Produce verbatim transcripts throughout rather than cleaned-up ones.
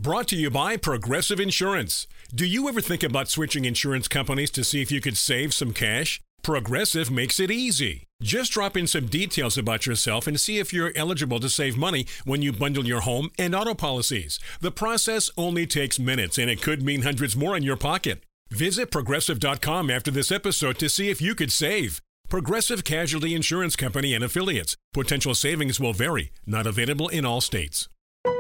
Brought to you by Progressive Insurance. Do you ever think about switching insurance companies to see if you could save some cash? Progressive makes it easy. Just drop in some details about yourself and see if you're eligible to save money when you bundle your home and auto policies. The process only takes minutes, and it could mean hundreds more in your pocket. Visit Progressive dot com after this episode to see if you could save. Progressive Casualty Insurance Company and Affiliates. Potential savings will vary. Not available in all states.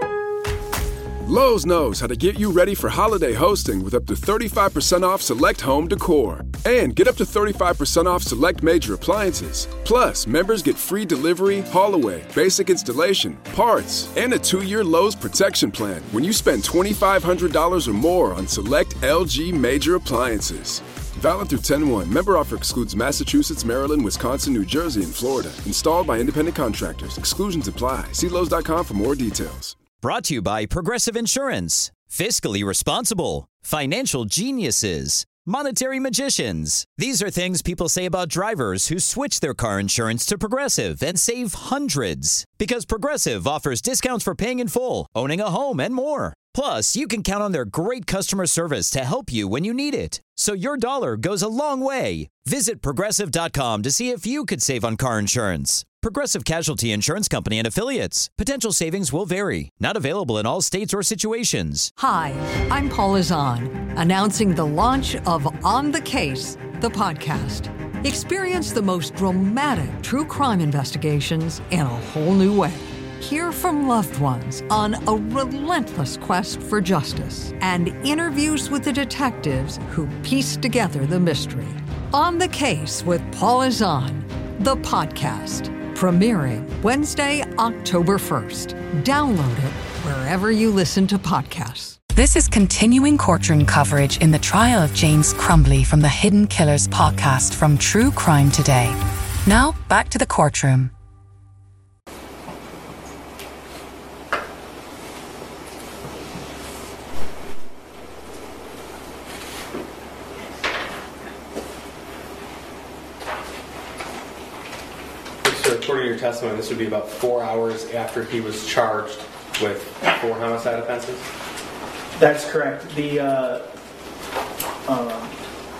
Lowe's knows how to get you ready for holiday hosting with up to thirty-five percent off select home decor. And get up to thirty-five percent off select major appliances. Plus, members get free delivery, haul-away, basic installation, parts, and a two-year Lowe's protection plan when you spend twenty-five hundred dollars or more on select L G major appliances. Valid through ten one. Member offer excludes Massachusetts, Maryland, Wisconsin, New Jersey, and Florida. Installed by independent contractors. Exclusions apply. See Lowe's dot com for more details. Brought to you by Progressive Insurance. Fiscally responsible. Financial geniuses. Monetary magicians. These are things people say about drivers who switch their car insurance to Progressive and save hundreds. Because Progressive offers discounts for paying in full, owning a home, and more. Plus, you can count on their great customer service to help you when you need it. So your dollar goes a long way. Visit Progressive dot com to see if you could save on car insurance. Progressive Casualty Insurance Company and Affiliates. Potential savings will vary. Not available in all states or situations. Hi, I'm Paula Zahn, announcing the launch of On the Case, the podcast. Experience the most dramatic true crime investigations in a whole new way. Hear from loved ones on a relentless quest for justice and interviews with the detectives who piece together the mystery. On the Case with Paula Zahn, the podcast. Premiering Wednesday, October first. Download it wherever you listen to podcasts. This is continuing courtroom coverage in the trial of James Crumbley from the Hidden Killers podcast from True Crime Today. Now, back to the courtroom. According to your testimony, this would be about four hours after he was charged with four homicide offenses? That's correct. The, uh, um...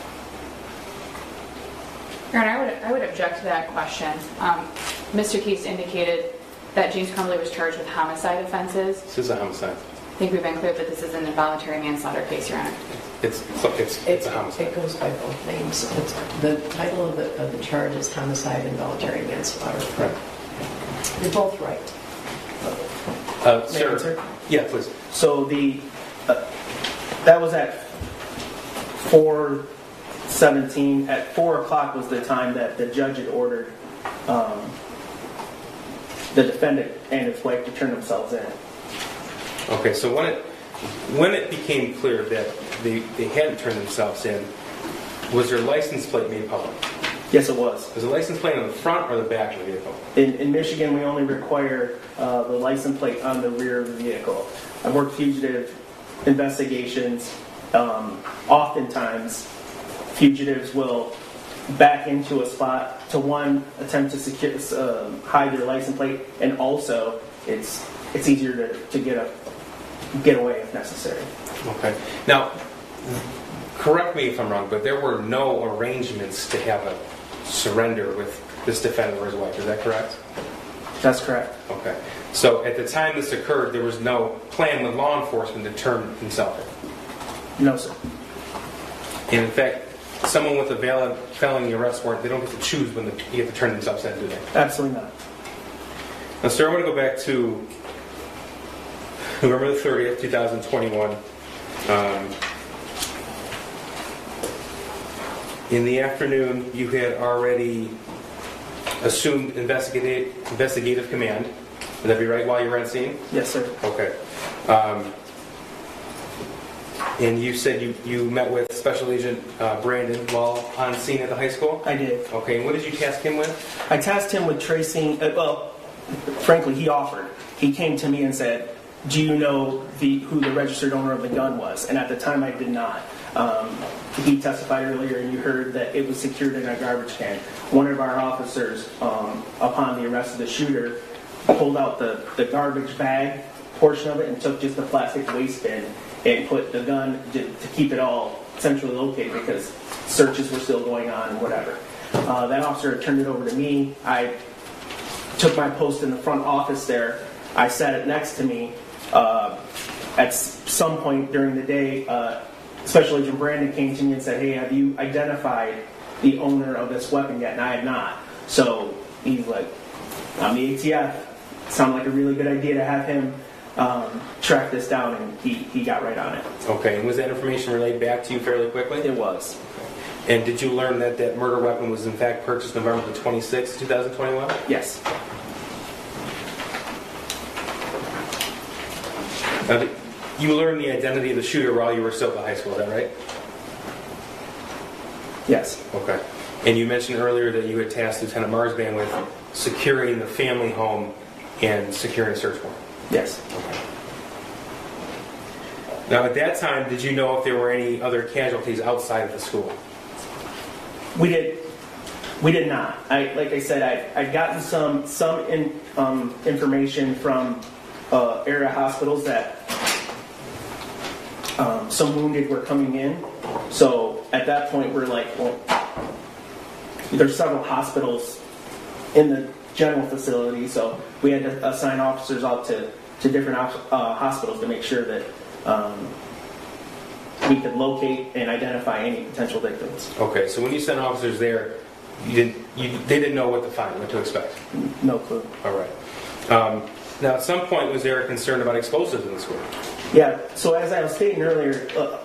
Your Honor, I would, I would object to that question. Um, Mister Keese indicated that James Crumbley was charged with homicide offenses. This is a homicide. I think we've been clear that this is an involuntary manslaughter case, Your Honor. It's it's, it's a homicide. It goes by both names. It's, the title of the, of the charge is homicide and involuntary manslaughter. Right. You're both right. Uh, sir, answer? Yeah, please. So the uh, that was at four seventeen. At four o'clock was the time that the judge had ordered um, the defendant and his wife to turn themselves in. Okay, so when it when it became clear that they, they hadn't turned themselves in, was their license plate made public? Yes, it was. Was the license plate on the front or the back of the vehicle? In, in Michigan, we only require uh, the license plate on the rear of the vehicle. I've worked fugitive investigations. Um, oftentimes, fugitives will back into a spot to, one, attempt to secure, uh, hide their license plate, and also it's it's easier to, to get a get away if necessary. Okay. Now, correct me if I'm wrong, but there were no arrangements to have a surrender with this defendant or his wife. Is that correct? That's correct. Okay. So at the time this occurred, there was no plan with law enforcement to turn himself in? No, sir. And in fact, someone with a valid felony arrest warrant, they don't get to choose when they get to turn themselves in, do they? Absolutely not. Now, sir, I want to go back to November the thirtieth, twenty twenty-one. Um, in the afternoon, you had already assumed investigative, investigative command. Would that be right while you were on scene? Yes, sir. Okay. Um, and you said you, you met with Special Agent uh, Brandon while on scene at the high school? I did. Okay, and what did you task him with? I tasked him with tracing, uh, well, frankly, he offered. He came to me and said, do you know the who the registered owner of the gun was? And at the time, I did not. Um, he testified earlier, and you heard that it was secured in a garbage can. One of our officers, um, upon the arrest of the shooter, pulled out the, the garbage bag, portion of it and took just the plastic waste bin and put the gun to, to keep it all centrally located because searches were still going on and whatever. Uh, that officer turned it over to me. I took my post in the front office there. I sat it next to me. Uh, at some point during the day, uh, Special Agent Brandon came to me and said, "Hey, have you identified the owner of this weapon yet?" And I had not. So he's like, "I'm the A T F. Sounded like a really good idea to have him um, track this down," and he, he got right on it. Okay, and was that information relayed back to you fairly quickly? It was. Okay. And did you learn that that murder weapon was in fact purchased November the twenty-sixth, twenty twenty-one? Yes. Now, you learned the identity of the shooter while you were still at high school, is that right? Yes. Okay. And you mentioned earlier that you had tasked Lieutenant Marsban with securing the family home and securing a search warrant. Yes. Okay. Now, at that time, did you know if there were any other casualties outside of the school? We did. We did not. I, like I said, I I'd gotten some some in, um, information from uh, area hospitals that um, some wounded were coming in. So at that point, we're like, well, there's several hospitals in the general facility, so we had to assign officers out to, to different uh, hospitals to make sure that um, we could locate and identify any potential victims. Okay, so when you sent officers there, you didn't, you, they didn't know what to find, what to expect? No clue. All right. Um, now, at some point, was there a concern about explosives in the school? Yeah, so as I was stating earlier, uh,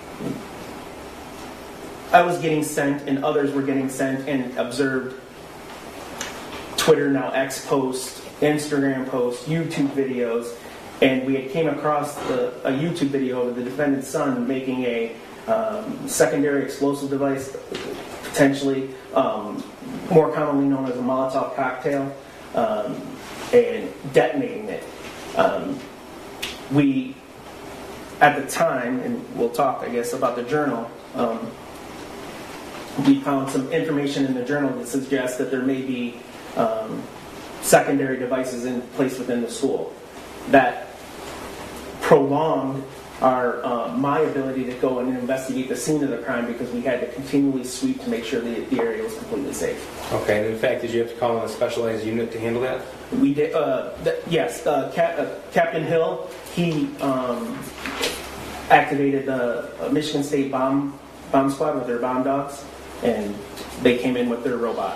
I was getting sent and others were getting sent and observed Twitter, now X posts, Instagram posts, YouTube videos, and we had came across the, a YouTube video of the defendant's son making a um, secondary explosive device, potentially um, more commonly known as a Molotov cocktail, um, and detonating it. Um, we, at the time, and we'll talk, I guess, about the journal, um, we found some information in the journal that suggests that there may be um, secondary devices in place within the school. That prolonged our uh, my ability to go and investigate the scene of the crime because we had to continually sweep to make sure the, the area was completely safe. Okay, and in fact, did you have to call in a specialized unit to handle that? We did. Uh, th- yes, uh, Cap- uh, Captain Hill. He um, activated the uh, Michigan State bomb bomb squad with their bomb dogs, and they came in with their robot.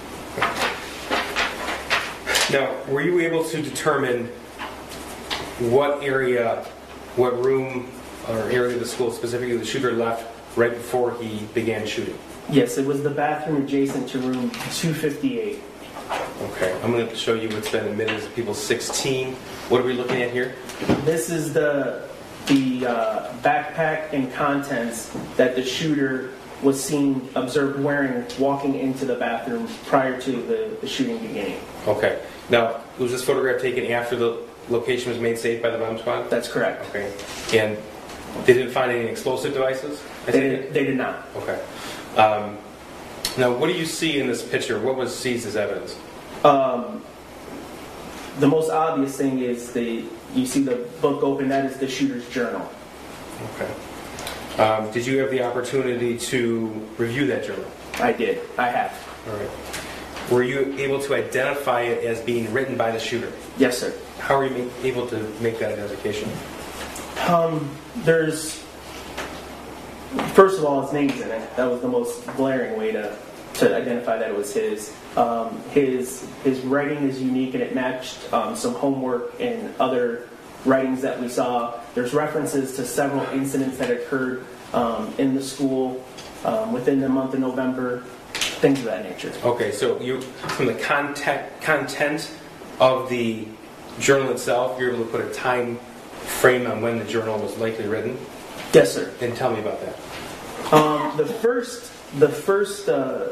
Now, were you able to determine what area, what room or area of the school specifically the shooter left right before he began shooting? Yes, it was the bathroom adjacent to room two fifty-eight. Okay, I'm going to show you what's been admitted as people sixteen. What are we looking at here? This is the the uh, backpack and contents that the shooter was seen, observed wearing, walking into the bathroom prior to the, the shooting beginning. Okay. Now, was this photograph taken after the location was made safe by the bomb squad? That's correct. Okay. And they didn't find any explosive devices? I they, did, they did not. Okay. Um, now, what do you see in this picture? What was seized as evidence? Um, the most obvious thing is the you see the book open. That is the shooter's journal. Okay. Um, did you have the opportunity to review that journal? I did. I have. All right. Were you able to identify it as being written by the shooter? Yes, sir. How were you able to make that identification? Um, there's, first of all, his name's in it. That was the most glaring way to, to identify that it was his. Um, his his writing is unique and it matched um, some homework and other writings that we saw. There's references to several incidents that occurred um, in the school um, within the month of November, things of that nature. Okay, so you, from the content, content of the journal itself, you're able to put a time frame on when the journal was likely written? Yes, sir. And tell me about that. Um, the first, the first uh,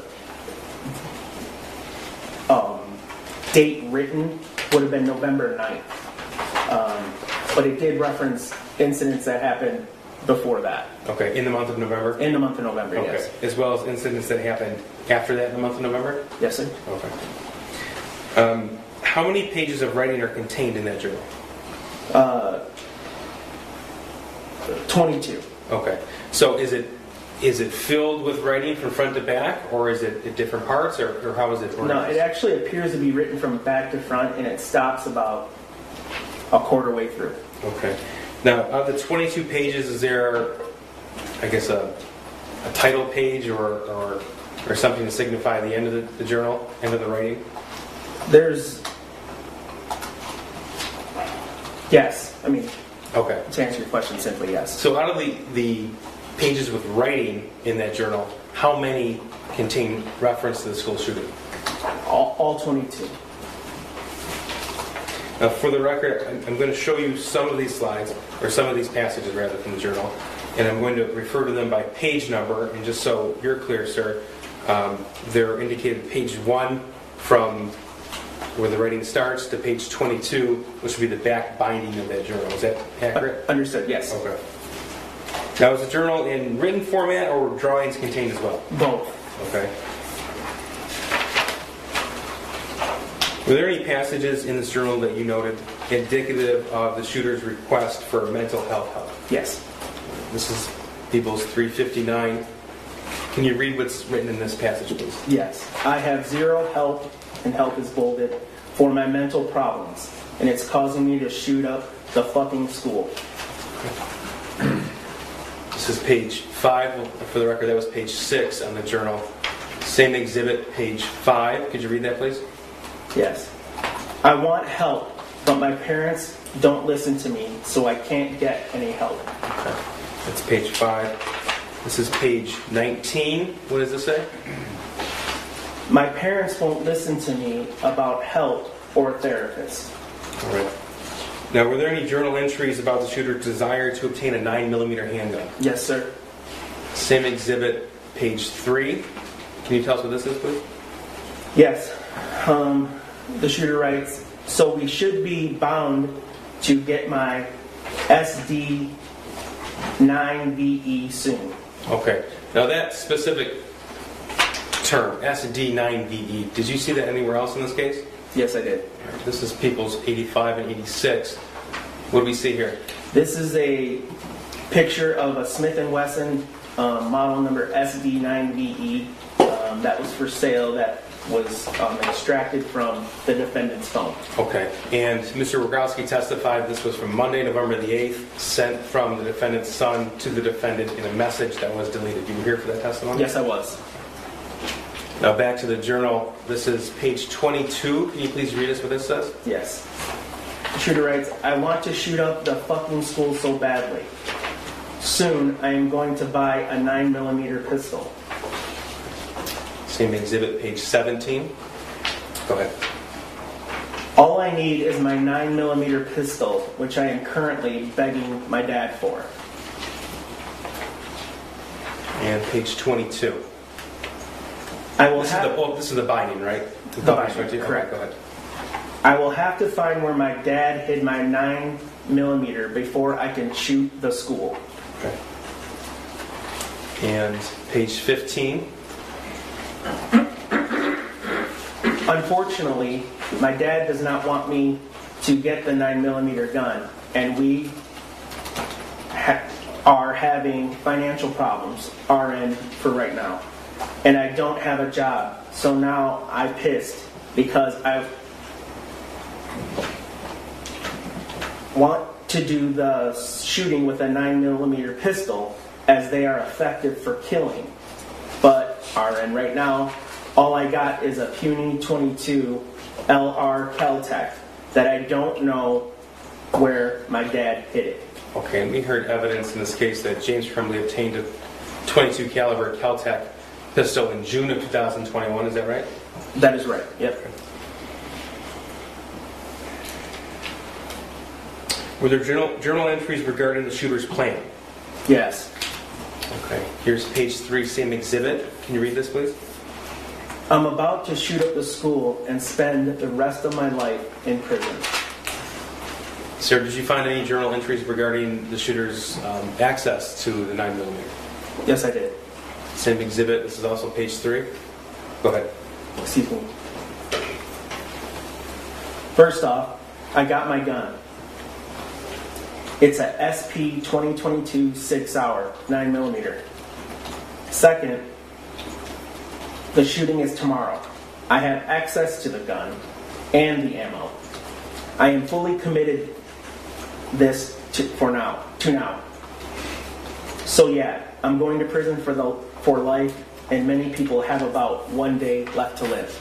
um, date written would have been November ninth. Um, but it did reference incidents that happened before that. Okay, in the month of November? In the month of November, okay. Yes. As well as incidents that happened after that in the month of November? Yes, sir. Okay. Um, how many pages of writing are contained in that journal? Uh, twenty-two. Okay. So is it is it filled with writing from front to back, or is it at different parts, or, or how is it organized? No, it actually appears to be written from back to front, and it stops about a quarter way through. Okay. Now, of the twenty-two pages, is there, I guess, a, a title page or, or or something to signify the end of the, the journal, end of the writing? There's, yes. I mean, okay. To answer your question, simply yes. So out of the, the pages with writing in that journal, how many contain reference to the school shooting? All, all twenty-two. Now, for the record, I'm, I'm going to show you some of these slides, or some of these passages rather, from the journal, and I'm going to refer to them by page number, and just so you're clear, sir, um, they're indicated page one from where the writing starts to page twenty-two, which would be the back binding of that journal. Is that accurate? Uh, understood, yes. Okay. Now, is the journal in written format, or were drawings contained as well? Both. Okay. Were there any passages in this journal that you noted indicative of the shooter's request for mental health help? Yes. This is People's three fifty-nine. Can you read what's written in this passage, please? Yes. I have zero help, and help is bolded, for my mental problems, and it's causing me to shoot up the fucking school. This is page five. For the record, that was page six on the journal. Same exhibit, page five. Could you read that, please? Yes. I want help, but my parents don't listen to me, so I can't get any help. Okay. That's page five. This is page nineteen. What does this say? My parents won't listen to me about help or therapists. All right. Now, were there any journal entries about the shooter's desire to obtain a nine millimeter handgun? Yes, sir. Same exhibit, page three. Can you tell us what this is, please? Yes. Um, the shooter writes, so we should be bound to get my S D nine V E soon. Okay. Now that specific term, S D nine V E, did you see that anywhere else in this case? Yes, I did. This is People's eighty-five and eighty-six. What do we see here? This is a picture of a Smith and Wesson um, model number S D nine V E um, that was for sale, that was um, extracted from the defendant's phone. Okay. And Mister Rogowski testified this was from Monday, November the eighth, sent from the defendant's son to the defendant in a message that was deleted. You were here for that testimony? Yes, I was. Now back to the journal. This is page twenty-two. Can you please read us what this says? Yes. The shooter writes, I want to shoot up the fucking school so badly. Soon I am going to buy a nine millimeter pistol. Same exhibit, page seventeen. Go ahead. All I need is my nine millimeter pistol, which I am currently begging my dad for. And page twenty-two. I will this, have, is the, oh, this is the binding, right? The, the binding, binding correct. Okay, go ahead. I will have to find where my dad hid my nine millimeter before I can shoot the school. Okay. And page fifteen. Unfortunately, my dad does not want me to get the nine millimeter gun, and we ha- are having financial problems, R N for right now. And I don't have a job, so now I'm pissed because I want to do the shooting with a nine millimeter pistol, as they are effective for killing. But R N right now, all I got is a puny twenty-two L R Kel-Tec that I don't know where my dad hid it. Okay, and we heard evidence in this case that James Crumbley obtained a twenty-two caliber Kel-Tec pistol in June of two thousand twenty-one. Is that right? That is right. Yep. Okay. Were there journal, journal entries regarding the shooter's plan? Yes. Okay. Here's page three, same exhibit. Can you read this, please? I'm about to shoot up the school and spend the rest of my life in prison. Sir, did you find any journal entries regarding the shooter's um, access to the nine millimeter? Yes, I did. Same exhibit. This is also page three. Go ahead. Excuse me. First off, I got my gun. It's a S P twenty twenty-two six hour, nine millimeter. Second, the shooting is tomorrow. I have access to the gun and the ammo. I am fully committed this to, for now, to now. So yeah, I'm going to prison for the for life, and many people have about one day left to live.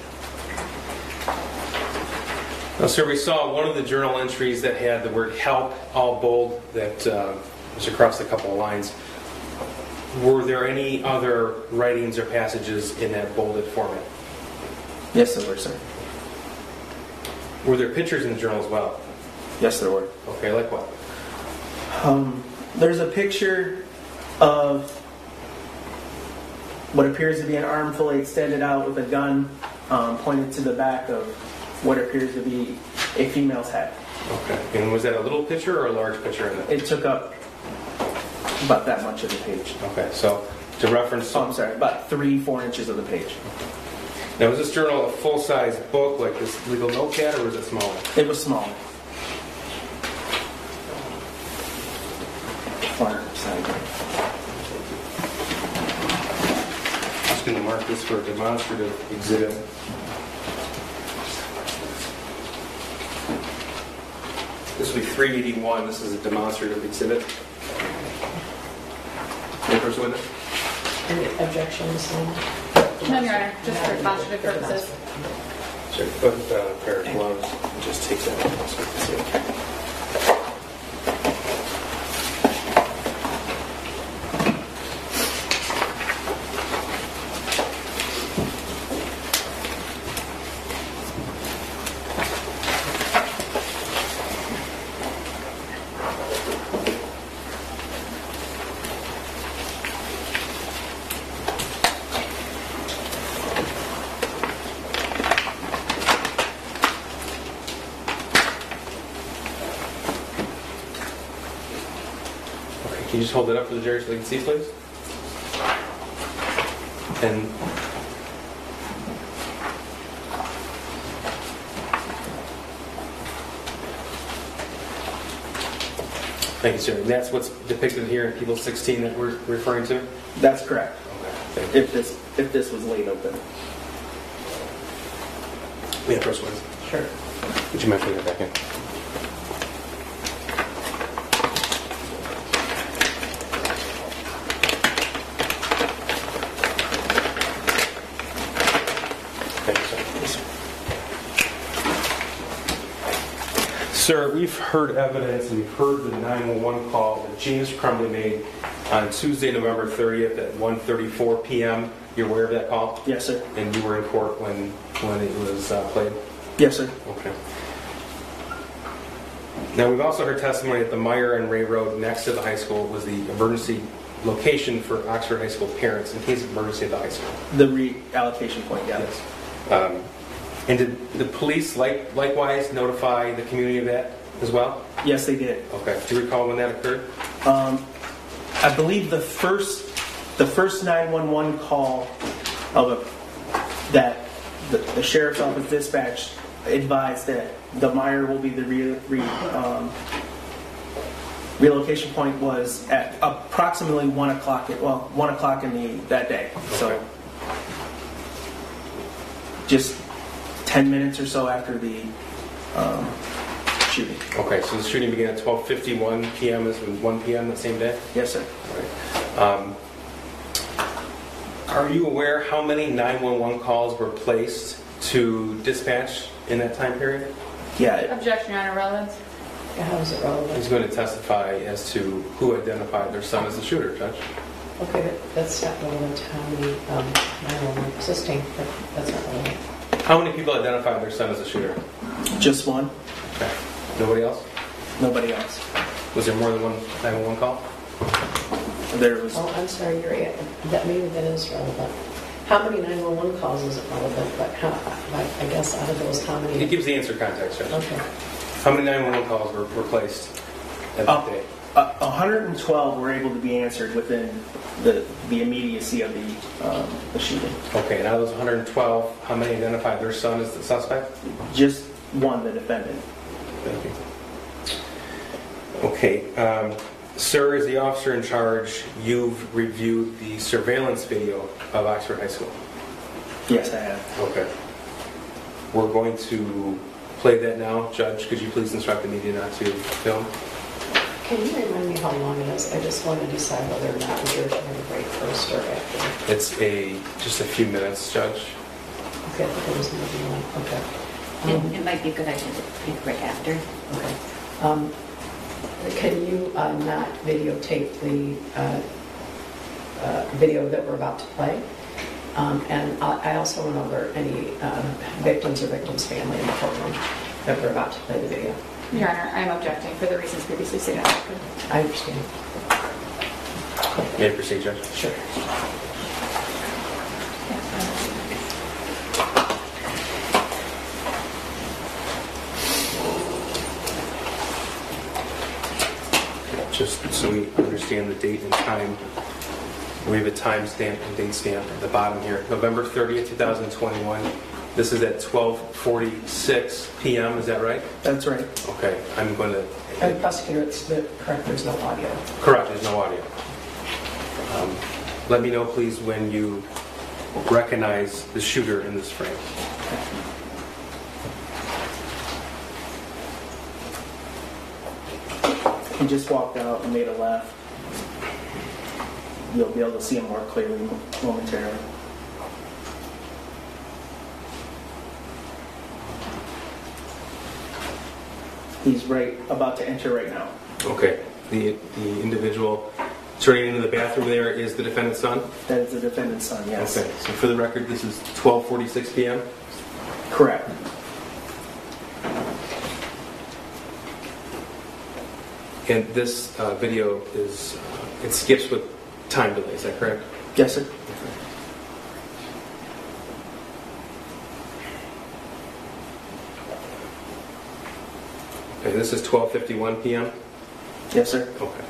Now, sir, we saw one of the journal entries that had the word help all bold that uh, was across a couple of lines. Were there any other writings or passages in that bolded format? Yes, there were, sir. Were there pictures in the journal as well? Yes, there were. Okay, like what? Um, there's a picture of what appears to be an arm fully extended out with a gun um, pointed to the back of what appears to be a female's head. Okay. And was that a little picture or a large picture in that? It took up about that much of the page. Okay, so to reference... Oh, I'm sorry, about three, four inches of the page. Now, was this journal a full-size book like this legal notepad, or was it smaller? It was small. Far side. Just going to mark this for a demonstrative exhibit. This will be three eighty-one. This is a demonstrative exhibit. Papers with it? Any objections? No, Your Honor, just for demonstrative purposes. Sure. Put uh, a pair of gloves and just take that out so we can see it. Can you just hold it up for the jury so they can see, please? And thank you, sir. And that's what's depicted here in People sixteen that we're referring to? That's correct. Okay. If this if this was laid open. Yeah, first one. Sure. Would you mind putting it back in? Sir, we've heard evidence and we've heard the nine one one call that James Crumbley made on Tuesday, November thirtieth at one thirty-four p.m. You're aware of that call? Yes, sir. And you were in court when when it was uh, played? Yes, sir. Okay. Now, we've also heard testimony that the Meyer and Ray Road next to the high school was the emergency location for Oxford High School parents in case of emergency at the high school. The reallocation point, yeah. Yes. Um, And did the police like, likewise notify the community of that as well? Yes, they did. Okay. Do you recall when that occurred? Um, I believe the first the first nine one one call of a, that the, the sheriff's office dispatch advised that the Meyer will be the re, re, um, relocation point was at approximately one o'clock. Well, one o'clock in the that day. Okay. So just ten minutes or so after the um, shooting. Okay, so the shooting began at twelve fifty-one p.m. This was one p.m. the same day? Yes, sir. Right. Um, are you aware how many nine one one calls were placed to dispatch in that time period? Yeah. Objection, Your Honor. Relevance. Yeah, how is it relevant? He's going to testify as to who identified their son as the shooter, Judge. Okay, but that's not relevant to how many um, nine one one existing, but that's not relevant. How many people identified their son as a shooter? Just one. Okay. Nobody else? Nobody else. Was there more than one nine one one call? There was. Oh, I'm sorry, you're right. That maybe that is relevant. How many nine one one calls is it relevant? But how, like, I guess out of those, how many? It gives the answer context, Judge. Okay. How many nine one one calls were, were placed at Uh, that day? Uh, one hundred twelve were able to be answered within the the immediacy of the um, the shooting. Okay, and out of those one hundred twelve, how many identified their son as the suspect? Just one, the defendant. Thank you. Okay. Um, sir, as the officer in charge, you've reviewed the surveillance video of Oxford High School. Yes, I have. Okay. We're going to play that now. Judge, could you please instruct the media not to film? Can you remind me how long it is? I just want to decide whether or not the jury should have a break first or after. It's a just a few minutes, Judge. Okay, I think it was maybe one. Okay. Um, It, it might be a good idea to take a break after. Okay. Um, can you uh, not videotape the uh, uh, video that we're about to play? Um, and I, I also went over any uh, victims or victims' family in the courtroom that we're about to play the video. Your Honor, I'm objecting for the reasons previously stated. I understand. May I proceed, Judge? Sure. Just so we understand the date and time, we have a time stamp and date stamp at the bottom here. November thirtieth, two thousand twenty-one. This is at twelve forty-six p m Is that right? That's right. Okay, I'm going to... And prosecutor, it's the correct, there's no audio. Correct, there's no audio. Um, let me know, please, when you recognize the shooter in this frame. He just walked out and made a left. You'll be able to see him more clearly momentarily. He's right about to enter right now. Okay. The the individual turning into the bathroom there is the defendant's son? That is the defendant's son, yes. Okay. So for the record, this is twelve forty-six p m? Correct. And this uh, video is, uh, it skips with time delay, is that correct? Yes, sir. Okay, this is twelve fifty-one p m? Yes, sir. Okay.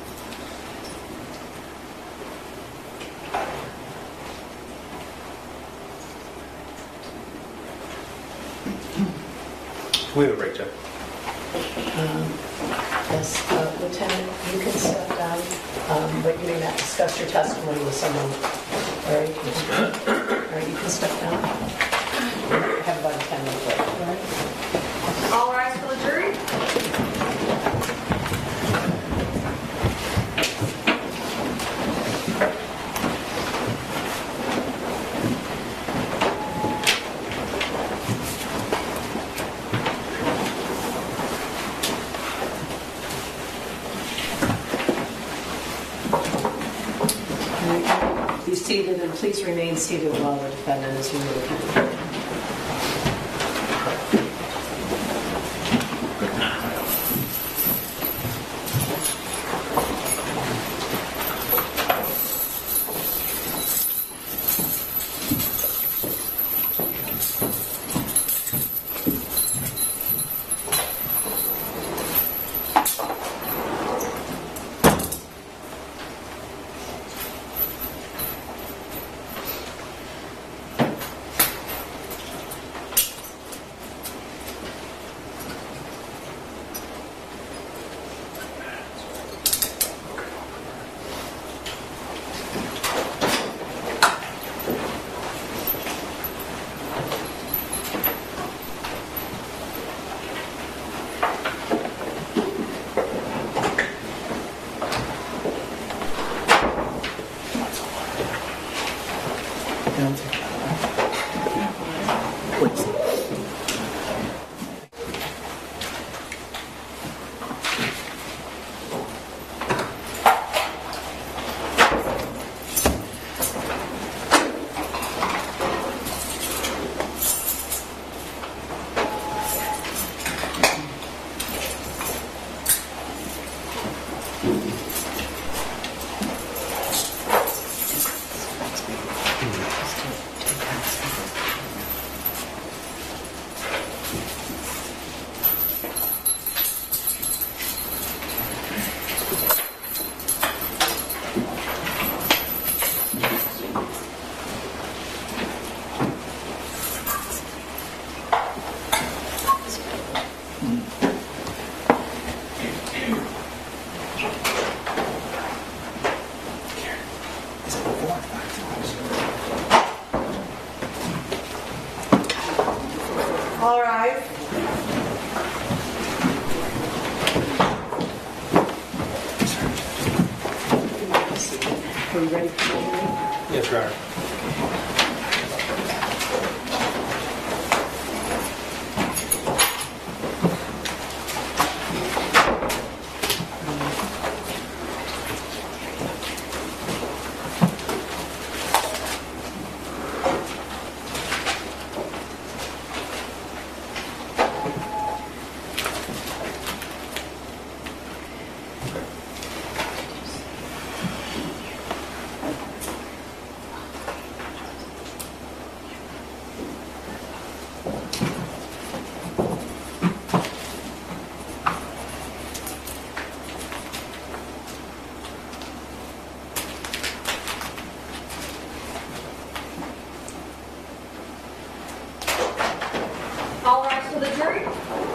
We have a break, Jeff. Um, yes, uh, Lieutenant, you can step down, um, but you may not discuss your testimony with someone. All right, all right, you can step down. Have about a ten minute break. All right. All rise for the jury. Be seated and please remain seated while the defendant is removed. Are we ready for the hearing? Yes, Your Honor. All rise for the jury.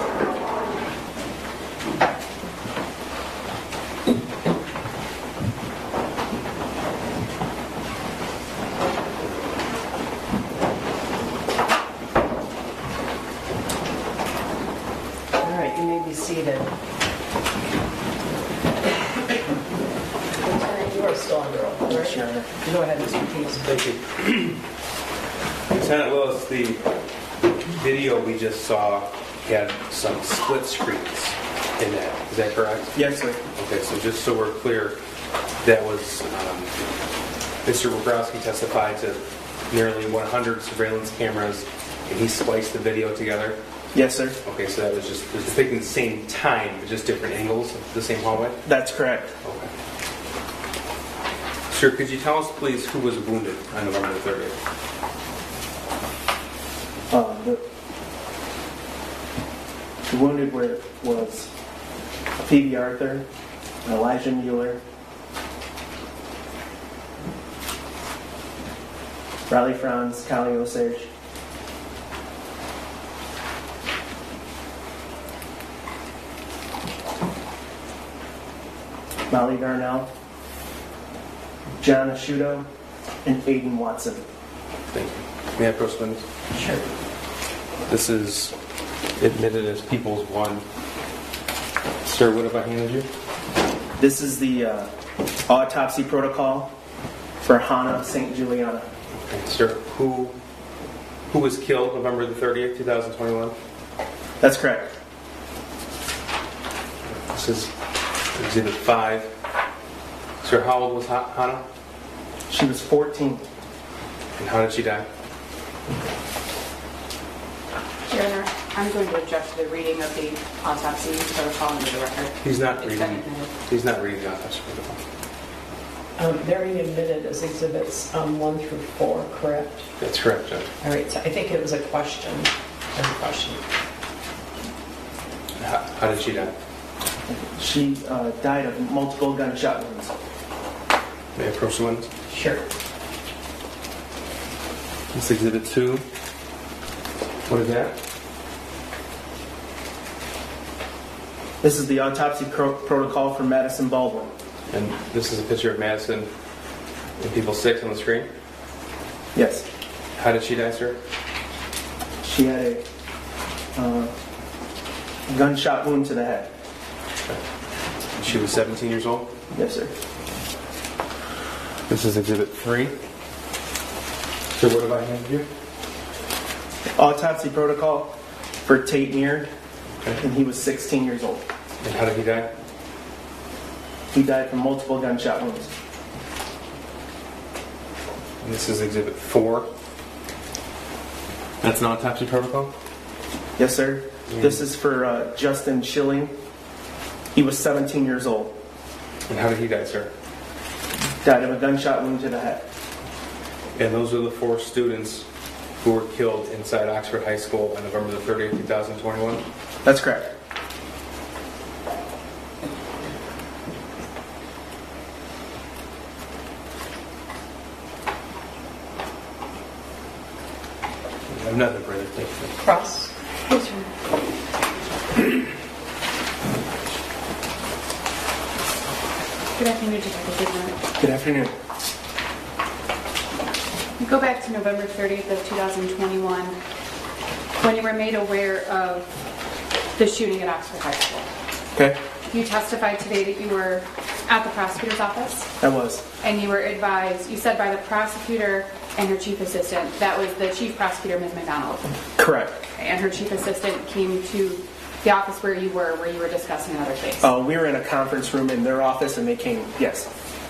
All right, you may be seated. Lieutenant, you are still under oath, right? Yes, Your Honor. Go ahead, Mister Keys. Thank you. Lieutenant Willis, the video we just saw had some split screens in that. Is that correct? Yes, sir. Okay, so just so we're clear, that was um, Mister Wogrowski testified to nearly one hundred surveillance cameras, and he spliced the video together. Yes, sir. Okay, so that was just it was depicting the same time, but just different angles of the same hallway. That's correct. Okay. Sir, could you tell us, please, who was wounded on November the thirtieth? Uh, the, the wounded were, was Phoebe Arthur, Elijah Mueller, Riley Franz, Kali Osage, Molly Darnell, John Asciuto, and Aiden Watson. Thank you. May I approach witness? Sure. This is admitted as People's One. Sir, what have I handed you? This is the uh, autopsy protocol for Hannah Saint Juliana. Okay, sir, who who was killed November the thirtieth, two thousand twenty-one? That's correct. This is Exhibit five. Sir, how old was Ha- Hannah? She was fourteen. And how did she die? Your Honor, I'm going to object to the reading of the autopsy protocol into the record. He's not It's reading. been admitted. He's not reading the autopsy protocol. Um, they're being admitted as exhibits um, one through four, correct? That's correct, Judge. All right, so I think it was a question. A question. How, how did she die? She uh, died of multiple gunshot wounds. May I approach the witness? Sure. This is Exhibit two. What is that? This is the autopsy pro- protocol for Madison Baldwin. And this is a picture of Madison and people six on the screen. Yes. How did she die, sir? She had a uh, gunshot wound to the head. She was seventeen years old. Yes, sir. This is Exhibit three. So what have I handed you? Autopsy protocol for Tate Meard, Okay. and he was sixteen years old. And how did he die? He died from multiple gunshot wounds. And this is Exhibit four. That's an autopsy protocol? Yes, sir. This is for uh, Justin Schilling. He was seventeen years old. And how did he die, sir? Died of a gunshot wound to the head. And those are the four students who were killed inside Oxford High School on November the thirtieth, two thousand twenty-one? That's correct. I have nothing further. Thank you. Cross. Yes, Your Honor. Good afternoon, Detective Guzman. Good afternoon. We go back to November thirtieth of two thousand twenty-one, when you were made aware of the shooting at Oxford High School. Okay. You testified today that you were at the prosecutor's office? I was. And you were advised, you said by the prosecutor and her chief assistant, that was the chief prosecutor, Miz McDonald. Correct. And her chief assistant came to the office where you were, where you were discussing another case. Uh, we were in a conference room in their office, and they came, yes.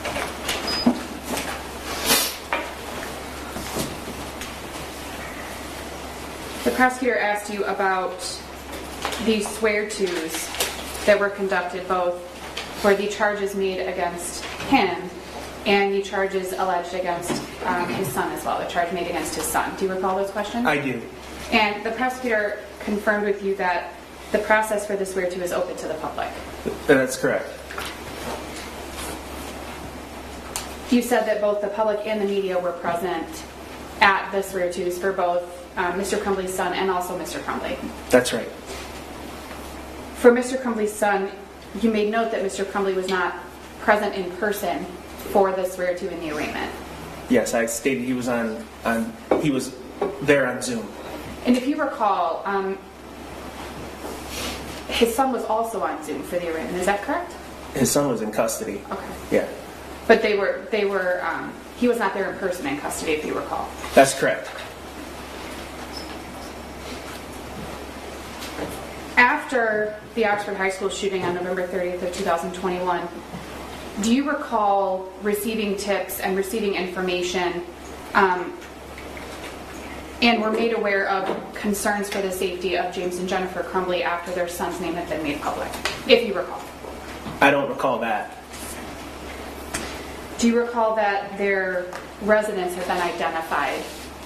The prosecutor asked you about these swear-tos that were conducted, both for the charges made against him and the charges alleged against um, his son as well, the charge made against his son. Do you recall those questions? I do. And the prosecutor confirmed with you that the process for the swear-to is open to the public. That's correct. You said that both the public and the media were present at the swear-tos for both um, Mister Crumbly's son and also Mister Crumbly. That's right. For Mister Crumbly's son, you made note that Mister Crumbly was not present in person for the swear-to in the arraignment. Yes, I stated he was on, on he was there on Zoom. And if you recall, um, his son was also on Zoom for the arraignment. Is that correct? His son was in custody. Okay. Yeah. But they were, they were, um, he was not there in person in custody, if you recall. That's correct. After the Oxford High School shooting on November thirtieth of two thousand twenty-one, do you recall receiving tips and receiving information um, and were made aware of concerns for the safety of James and Jennifer Crumbly after their son's name had been made public, if you recall? I don't recall that. Do you recall that their residence had been identified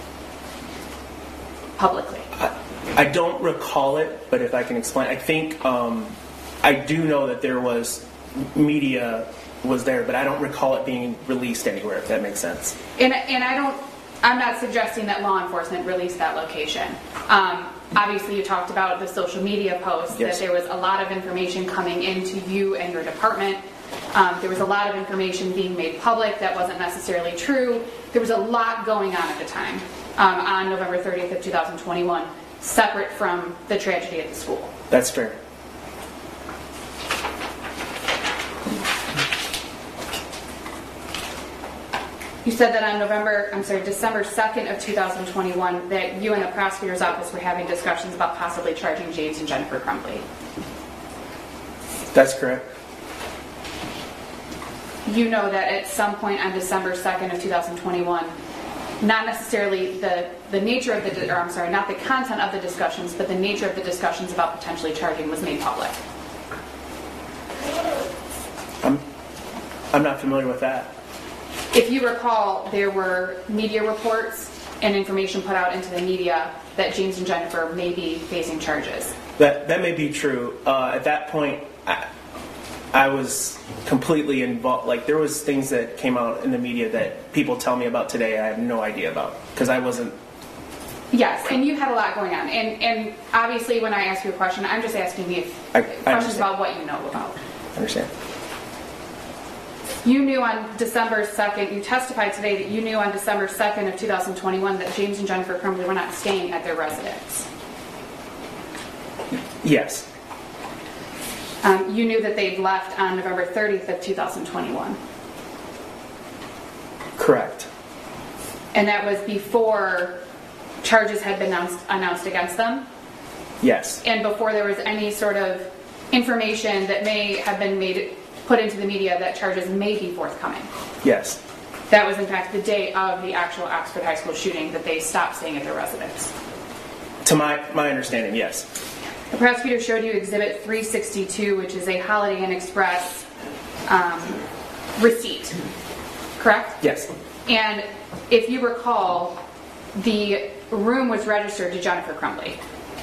publicly? I, I don't recall it, but if I can explain, I think um, I do know that there was media was there, but I don't recall it being released anywhere, if that makes sense. And, and I don't, I'm not suggesting that law enforcement released that location. Um, obviously you talked about the social media posts, yes, that there was a lot of information coming into you and your department. Um, there was a lot of information being made public that wasn't necessarily true. There was a lot going on at the time um, on November thirtieth of two thousand twenty-one, separate from the tragedy at the school. That's fair. You said that on November, I'm sorry, December second of two thousand twenty-one, that you and the prosecutor's office were having discussions about possibly charging James and Jennifer Crumbly. That's correct. You know that at some point on December second of two thousand twenty-one, not necessarily the, the nature of the, or I'm sorry, not the content of the discussions, but the nature of the discussions about potentially charging was made public. I'm, I'm not familiar with that. If you recall, there were media reports and information put out into the media that James and Jennifer may be facing charges. That that may be true. Uh, at that point, I, I was completely involved. Like, there was things that came out in the media that people tell me about today I have no idea about, because I wasn't. Yes, and you had a lot going on. And and obviously when I ask you a question, I'm just asking you I, I questions understand. about what you know about. I understand. You knew on December second, you testified today that you knew on December second of two thousand twenty-one that James and Jennifer Crumbly were not staying at their residence. Yes. Um, you knew that they'd left on November thirtieth of two thousand twenty-one. Correct. And that was before charges had been announced, announced against them? Yes. And before there was any sort of information that may have been made, put into the media that charges may be forthcoming? Yes. That was in fact the day of the actual Oxford High School shooting that they stopped staying at their residence. To my, my understanding, yes. The prosecutor showed you Exhibit three sixty-two, which is a Holiday Inn Express um, receipt, correct? Yes. And if you recall, the room was registered to Jennifer Crumbly.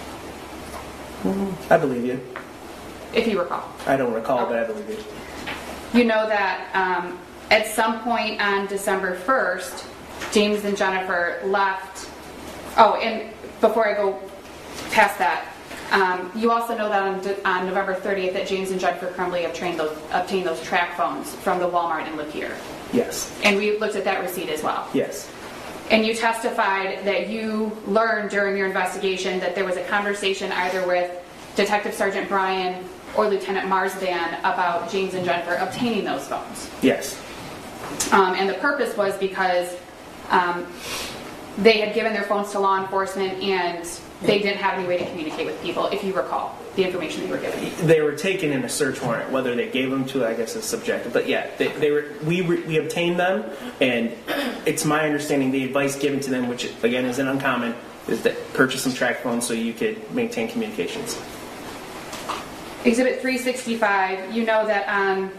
I believe you. If you recall. I don't recall, but I believe you. You know that um, at some point on December first, James and Jennifer left. Oh, and before I go past that, um, you also know that on, on November thirtieth that James and Jennifer Crumbly obtained those, obtained those track phones from the Walmart in Lapeer. Yes. And we looked at that receipt as well. Yes. And you testified that you learned during your investigation that there was a conversation either with Detective Sergeant Brian or Lieutenant Marsden about James and Jennifer obtaining those phones. Yes. Um, and the purpose was because um, they had given their phones to law enforcement and they didn't have any way to communicate with people, if you recall the information they were given. They were taken in a search warrant. Whether they gave them to, I guess, is subjective. But yeah, they, they were. We we obtained them, and it's my understanding the advice given to them, which again isn't uncommon, is that purchase some track phones so you could maintain communications. Exhibit three sixty-five. You know that on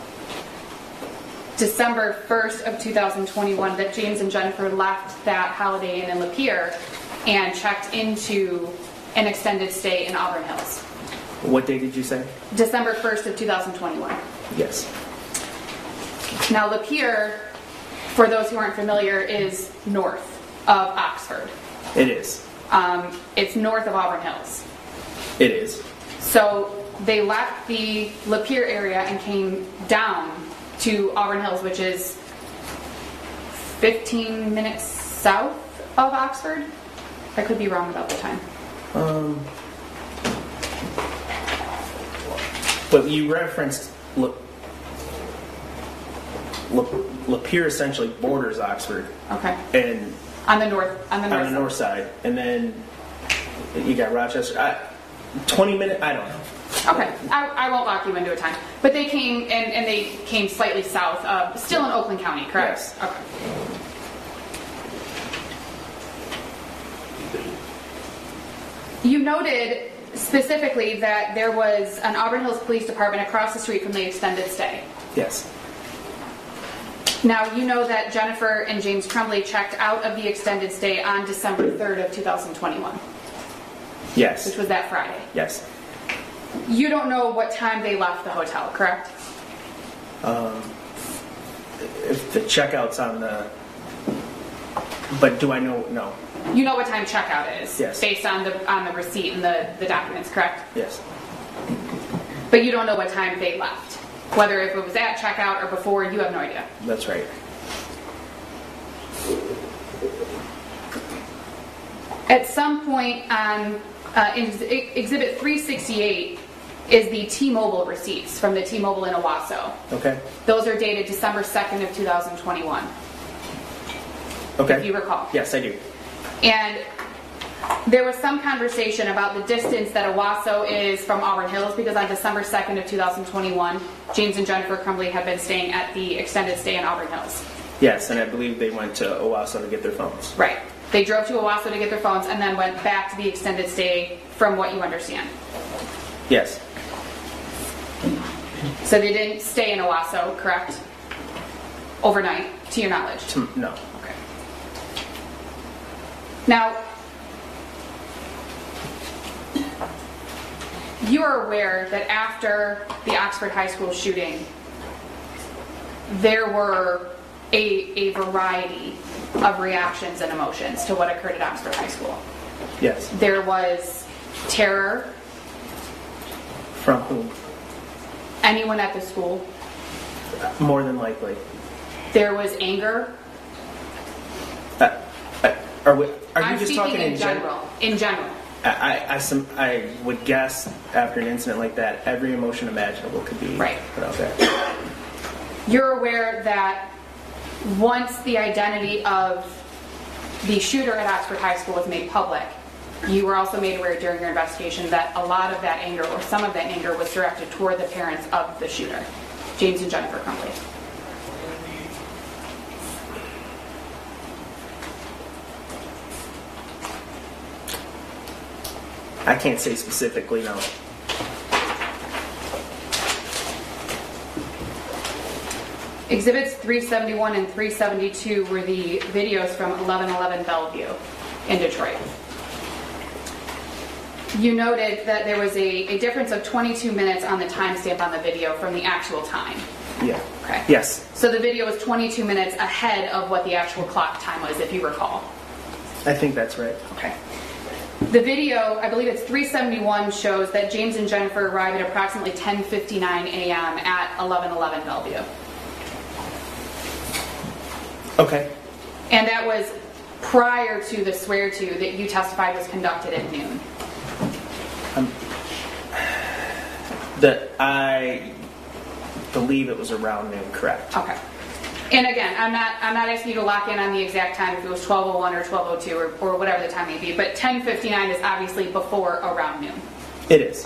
December first of two thousand twenty-one, that James and Jennifer left that Holiday Inn in Lapeer and checked into an extended stay in Auburn Hills. What day did you say? December first of two thousand twenty-one. Yes. Now Lapeer, for those who aren't familiar, is north of Oxford. It is. Um, it's north of Auburn Hills. It is. So they left the Lapeer area and came down to Auburn Hills, which is fifteen minutes south of Oxford. I could be wrong about the time. Um, but you referenced La, La, Lapeer essentially borders Oxford. Okay. And on the north, on the north, on the side. north side, and then you got Rochester. I, Twenty minutes. I don't know. Okay, I, I won't lock you into a time. But they came and, and they came slightly south of, still in Oakland County, correct? Yes. Okay. You noted specifically that there was an Auburn Hills Police Department across the street from the extended stay. Yes. Now, you know that Jennifer and James Tremblay checked out of the extended stay on December third of two thousand twenty-one. Yes. Which was that Friday. Yes. You don't know what time they left the hotel, correct? Um, if the checkout's on the... But do I know? No. You know what time checkout is? Yes. Based on the on the receipt and the, the documents, correct? Yes. But you don't know what time they left. Whether if it was at checkout or before, you have no idea. That's right. At some point on uh, in Exhibit three sixty-eight is the T-Mobile receipts from the T-Mobile in Owasso. Okay. Those are dated December second of two thousand twenty-one. Okay. If you recall. Yes, I do. And there was some conversation about the distance that Owasso is from Auburn Hills, because on December second of two thousand twenty-one, James and Jennifer Crumbley had been staying at the extended stay in Auburn Hills. Yes, and I believe they went to Owasso to get their phones. Right. They drove to Owasso to get their phones and then went back to the extended stay, from what you understand. Yes. So they didn't stay in Owasso, correct? Overnight, to your knowledge? To, no. Okay. Now, you are aware that after the Oxford High School shooting, there were a, a variety of reactions and emotions to what occurred at Oxford High School. Yes. There was terror. From whom? Anyone at the school. More than likely. There was anger. Uh, uh, are we, are I'm you just speaking talking in in general. In general. I, I, I, some, I would guess after an incident like that, every emotion imaginable could be right. put out there. You're aware that once the identity of the shooter at Oxford High School was made public, you were also made aware during your investigation that a lot of that anger, or some of that anger, was directed toward the parents of the shooter, James and Jennifer Crumbley. I can't say specifically, no. Exhibits three seventy-one and three seventy-two were the videos from eleven eleven Bellevue in Detroit. You noted that there was a, a difference of twenty-two minutes on the timestamp on the video from the actual time. Yeah. Okay. Yes. So the video was twenty-two minutes ahead of what the actual clock time was, if you recall. I think that's right. Okay. The video, I believe it's three seventy-one, shows that James and Jennifer arrived at approximately ten fifty-nine a.m. at eleven eleven Bellevue. Okay. And that was prior to the swear-to that you testified was conducted at noon. Um, That I believe it was around noon, correct? Okay. And again, I'm not I'm not asking you to lock in on the exact time if it was twelve oh one or twelve oh two or, or whatever the time may be, but ten fifty-nine is obviously before around noon. It is.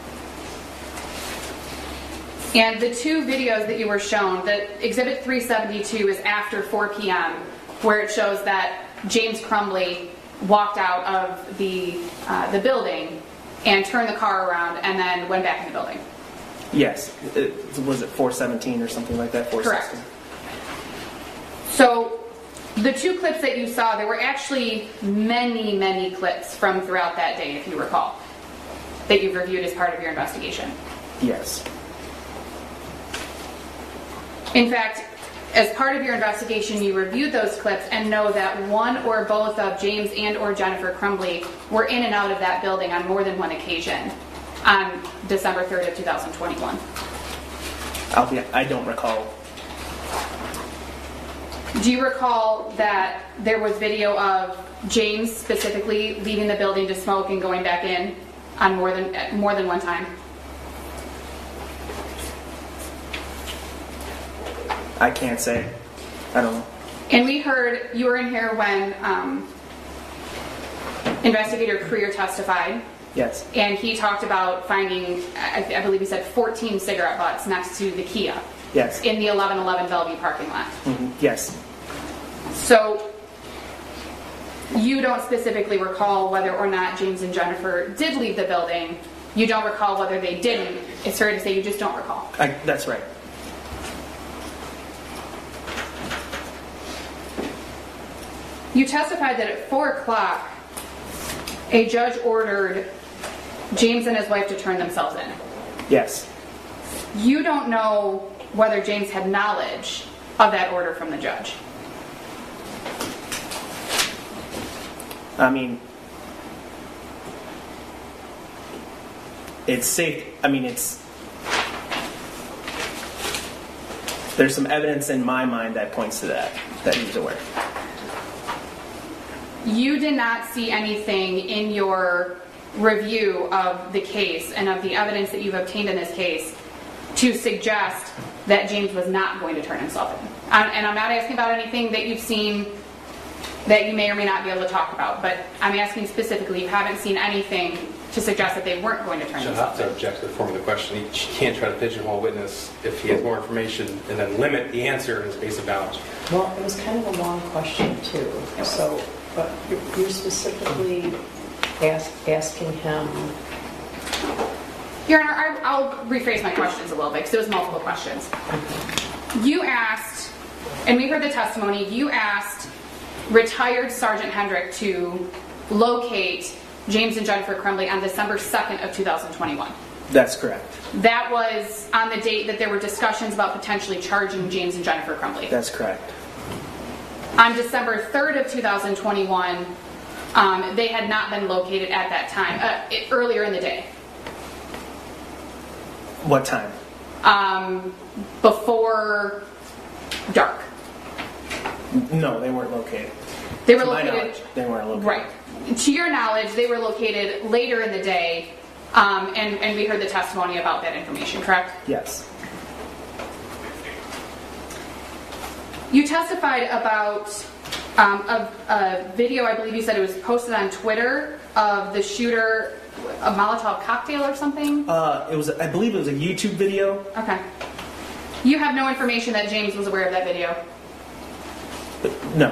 And the two videos that you were shown, the Exhibit three seventy-two is after four p.m., where it shows that James Crumbley walked out of the uh, the building and turned the car around and then went back in the building. Yes. It, was it four seventeen or something like that? Correct. So the two clips that you saw, there were actually many, many clips from throughout that day, if you recall, that you've reviewed as part of your investigation. Yes. In fact, as part of your investigation, you reviewed those clips and know that one or both of James and or Jennifer Crumbley were in and out of that building on more than one occasion on December third of two thousand twenty-one. I'll be, I don't recall. Do you recall that there was video of James specifically leaving the building to smoke and going back in on more than more than one time? I can't say. I don't know. And we heard, you were in here when um, Investigator Creer testified. Yes. And he talked about finding, I, I believe he said fourteen cigarette butts next to the Kia. Yes. In the eleven eleven Bellevue parking lot. Mm-hmm. Yes. So you don't specifically recall whether or not James and Jennifer did leave the building. You don't recall whether they didn't. It's fair to say you just don't recall. I, that's right. You testified that at four o'clock, a judge ordered James and his wife to turn themselves in. Yes. You don't know whether James had knowledge of that order from the judge. I mean, it's safe. I mean, it's. There's some evidence in my mind that points to that, that he was aware. You did not see anything in your review of the case and of the evidence that you've obtained in this case to suggest that James was not going to turn himself in. And I'm not asking about anything that you've seen that you may or may not be able to talk about, but I'm asking specifically, you haven't seen anything to suggest that they weren't going to turn She'll themselves have in. to object to the form of the question. He can't try to pigeonhole a witness if he has more information and then limit the answer in his base of knowledge. Well, it was kind of a long question, too. So, but you're you're specifically ask, asking him... Your Honor, I, I'll rephrase my questions a little bit because it was multiple questions. You asked, and we heard the testimony, you asked retired Sergeant Hendrick to locate James and Jennifer Crumbley on December second of two thousand twenty-one. That's correct. That was on the date that there were discussions about potentially charging James and Jennifer Crumbley. That's correct. On December third of two thousand twenty-one, um, they had not been located at that time, uh, it, earlier in the day. What time? Um, before dark. No, they weren't located. They were to my located. knowledge, they weren't located. Right. To your knowledge, they were located later in the day, um, and, and we heard the testimony about that information, correct? Yes. You testified about um, a, a video, I believe you said it was posted on Twitter, of the shooter, a Molotov cocktail or something? Uh, it was, I believe it was a YouTube video. Okay. You have no information that James was aware of that video? No.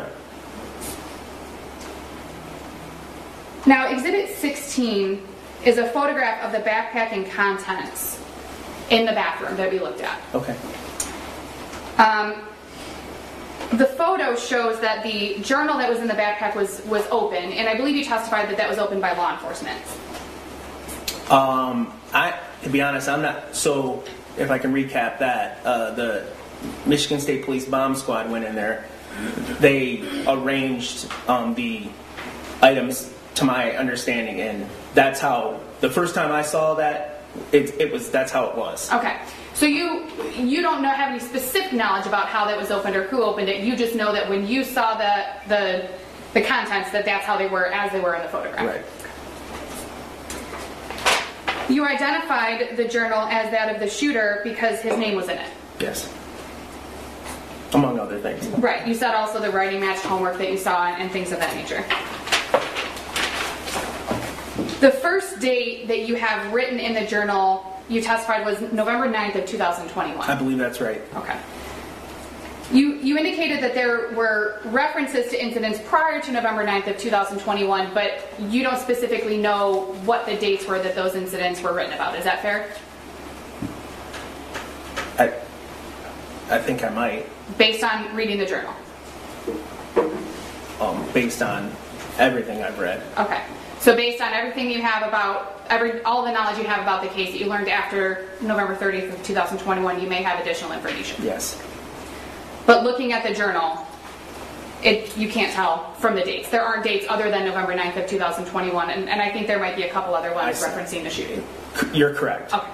Now, Exhibit sixteen is a photograph of the backpack and contents in the bathroom that we looked at. Okay. Um, the photo shows that the journal that was in the backpack was, was open, and I believe you testified that that was opened by law enforcement. Um, I, to be honest, I'm not, so if I can recap that, uh, the Michigan State Police bomb squad went in there. They arranged um, the items to my understanding, and that's how, the first time I saw that, it, it was, that's how it was. Okay. So you you don't know, have any specific knowledge about how that was opened or who opened it. You just know that when you saw the the, the contents, that that's how they were as they were in the photograph. Right. You identified the journal as that of the shooter because his name was in it. Yes. Among other things. Right. You said also the writing matched homework that you saw and things of that nature. The first date that you have written in the journal you testified was November ninth of two thousand twenty-one. I believe that's right. Okay. You, you indicated that there were references to incidents prior to November ninth of two thousand twenty-one, but you don't specifically know what the dates were that those incidents were written about. Is that fair? I, I think I might. Based on reading the journal? Um, based on everything I've read. Okay. So based on everything you have about, every all the knowledge you have about the case that you learned after November thirtieth of two thousand twenty-one, you may have additional information. Yes. But looking at the journal, it you can't tell from the dates. There aren't dates other than November ninth of two thousand twenty-one, and, and I think there might be a couple other ones referencing the shooting. You're correct. Okay.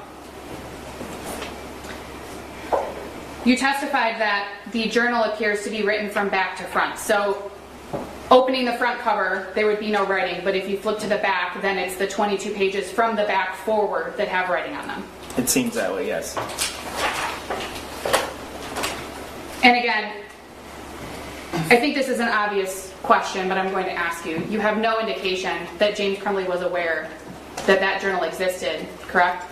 You testified that the journal appears to be written from back to front. So opening the front cover, there would be no writing, but if you flip to the back, then it's the twenty-two pages from the back forward that have writing on them. It seems that way, yes. And again, I think this is an obvious question, but I'm going to ask you. You have no indication that James Crumbley was aware that that journal existed, correct?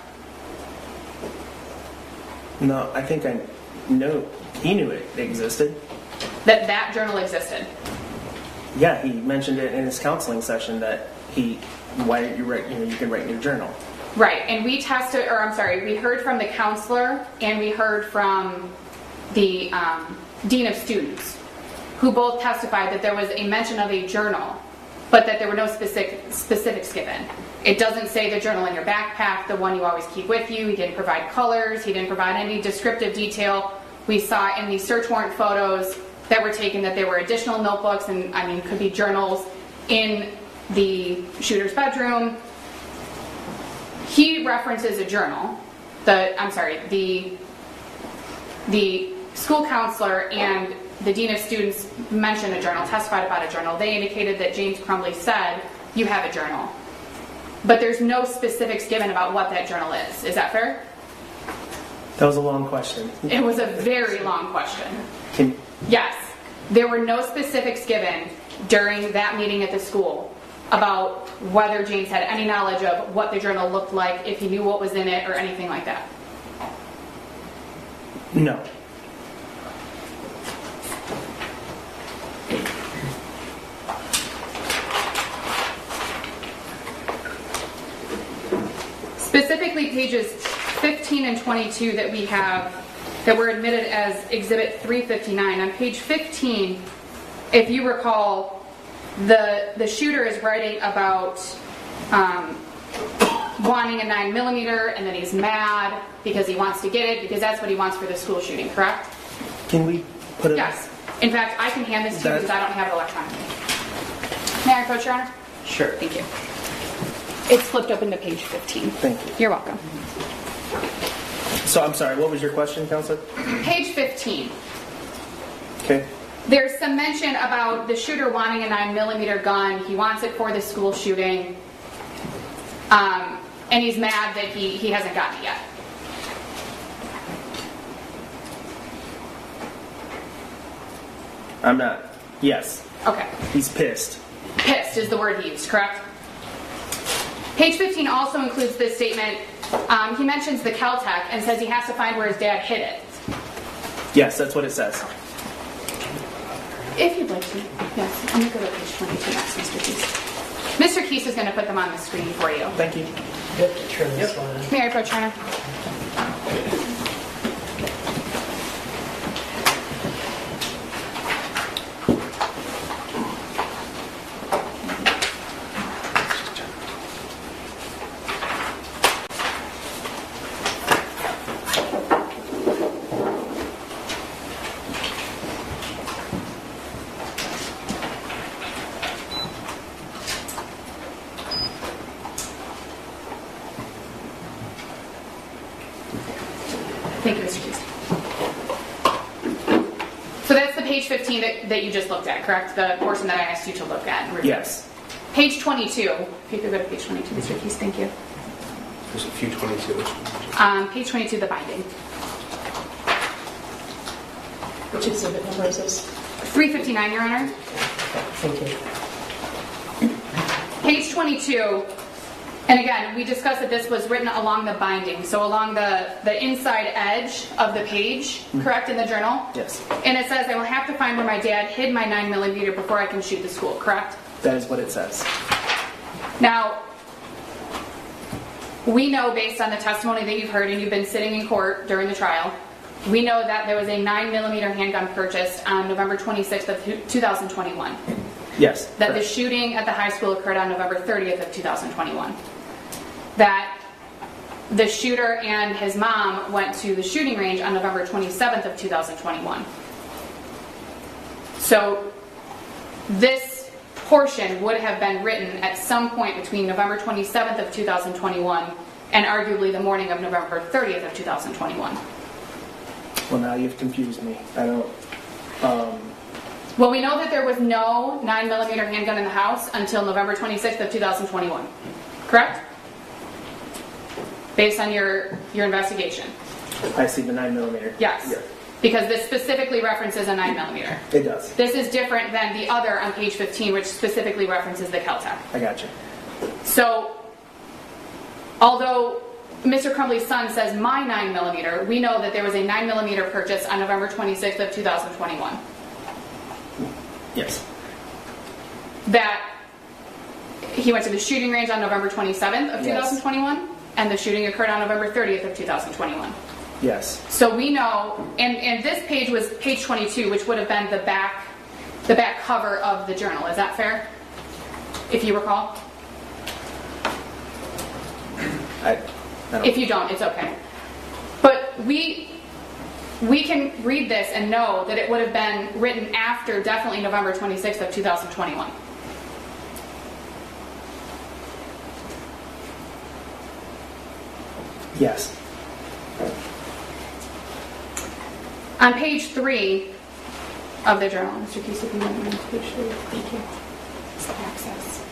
No, I think I know he knew it existed. That that journal existed? Yeah, he mentioned it in his counseling session that he, why don't you write, you know, you can write in your journal. Right, and we tested, or I'm sorry, we heard from the counselor and we heard from the um, dean of students, who both testified that there was a mention of a journal, but that there were no specific specifics given. It doesn't say the journal in your backpack, the one you always keep with you. He didn't provide colors. He didn't provide any descriptive detail. We saw in the search warrant photos that were taken that there were additional notebooks and, I mean, could be journals in the shooter's bedroom. He references a journal. The, I'm sorry, the, the school counselor and the dean of students mentioned a journal, testified about a journal. They indicated that James Crumbley said, you have a journal. But there's no specifics given about what that journal is. Is that fair? That was a long question. It was a very long question. Can Yes. There were no specifics given during that meeting at the school about whether James had any knowledge of what the journal looked like, if he knew what was in it, or anything like that. No. Specifically pages fifteen and twenty-two that we have that were admitted as Exhibit three fifty-nine. On page fifteen, if you recall, the the shooter is writing about um, wanting a nine millimeter and that he's mad because he wants to get it because that's what he wants for the school shooting, correct? Can we put it? Yes. In fact, I can hand this to you That- because I don't have it electronically. May I approach, Your Honor? Sure. Thank you. It's flipped open to page fifteen. Thank you. You're welcome. So I'm sorry, what was your question, Counselor? Page fifteen. Okay. There's some mention about the shooter wanting a nine millimeter gun. He wants it for the school shooting. Um, and he's mad that he, he hasn't gotten it yet. I'm not. Yes. Okay. He's pissed. Pissed is the word he used, correct? Page fifteen also includes this statement. Um, he mentions the Caltech and says he has to find where his dad hid it. Yes, that's what it says. If you'd like to. Yes. I'm going to go to page twenty-two next, Mister Keese. Mister Keese is going to put them on the screen for you. Thank you. You have to turn this one on. May I approach, Your Honor? Thank you, Mister Keese. So that's the page fifteen that, that you just looked at, correct? The portion that I asked you to look at. and review. Yes. Page twenty-two. If you could go to page twenty-two, Mister Keese, thank you. There's a few twenty-two. Um, page twenty-two, the binding. Which exhibit number is this? three fifty-nine, Your Honor. Thank you. Page twenty-two, and again, we discussed that this was written along the binding, so along the, the inside edge of the page, correct, in the journal? Yes. And it says, I will have to find where my dad hid my nine millimeter before I can shoot the school, correct? That is what it says. Now, we know based on the testimony that you've heard, and you've been sitting in court during the trial, we know that there was a nine millimeter handgun purchased on November twenty-sixth of two thousand twenty-one. Yes. That correct. the shooting at the high school occurred on November thirtieth of two thousand twenty-one. That the shooter and his mom went to the shooting range on November twenty-seventh of two thousand twenty-one. So this portion would have been written at some point between November twenty-seventh of two thousand twenty-one and arguably the morning of November thirtieth of two thousand twenty-one. Well, now you've confused me. I don't. Um, Well, we know that there was no nine millimeter handgun in the house until November twenty-sixth of two thousand twenty-one. Correct? Based on your, your investigation. I see the nine millimeter. Yes. Yeah. Because this specifically references a nine millimeter. It does. This is different than the other on page fifteen, which specifically references the Kel-Tec. I got you. So, although Mister Crumbly's son says my nine millimeter, we know that there was a nine millimeter purchase on November twenty-sixth of two thousand twenty-one. Yes. That he went to the shooting range on November twenty-seventh of Yes. two thousand twenty-one, and the shooting occurred on November thirtieth of two thousand twenty-one. Yes. So we know, and, and this page was page twenty-two, which would have been the back, the back cover of the journal. Is that fair? If you recall? I, I don't. If you don't, it's okay. But we we can read this and know that it would have been written after definitely November twenty-sixth of two thousand twenty-one. Yes. On page three of the journal, Mister Keese, if you want to page three, thank you. It's the access.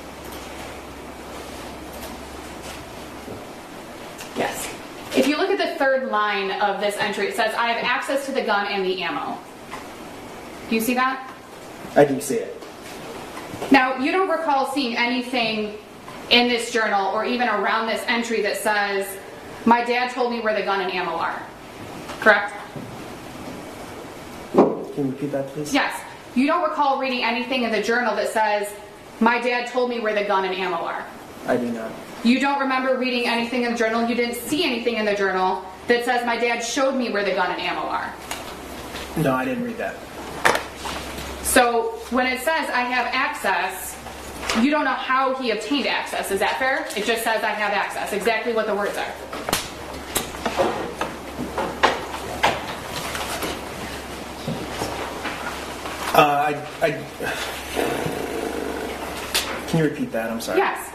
Yes. If you look at the third line of this entry, it says, I have access to the gun and the ammo. Do you see that? I do see it. Now, you don't recall seeing anything in this journal or even around this entry that says, my dad told me where the gun and ammo are. Correct? Can you repeat that, please? Yes. You don't recall reading anything in the journal that says, my dad told me where the gun and ammo are. I do not. You don't remember reading anything in the journal, you didn't see anything in the journal that says, my dad showed me where the gun and ammo are. No, I didn't read that. So when it says, I have access, you don't know how he obtained access. Is that fair? It just says, I have access. Exactly what the words are. Uh, I, I, can you repeat that? I'm sorry. Yes.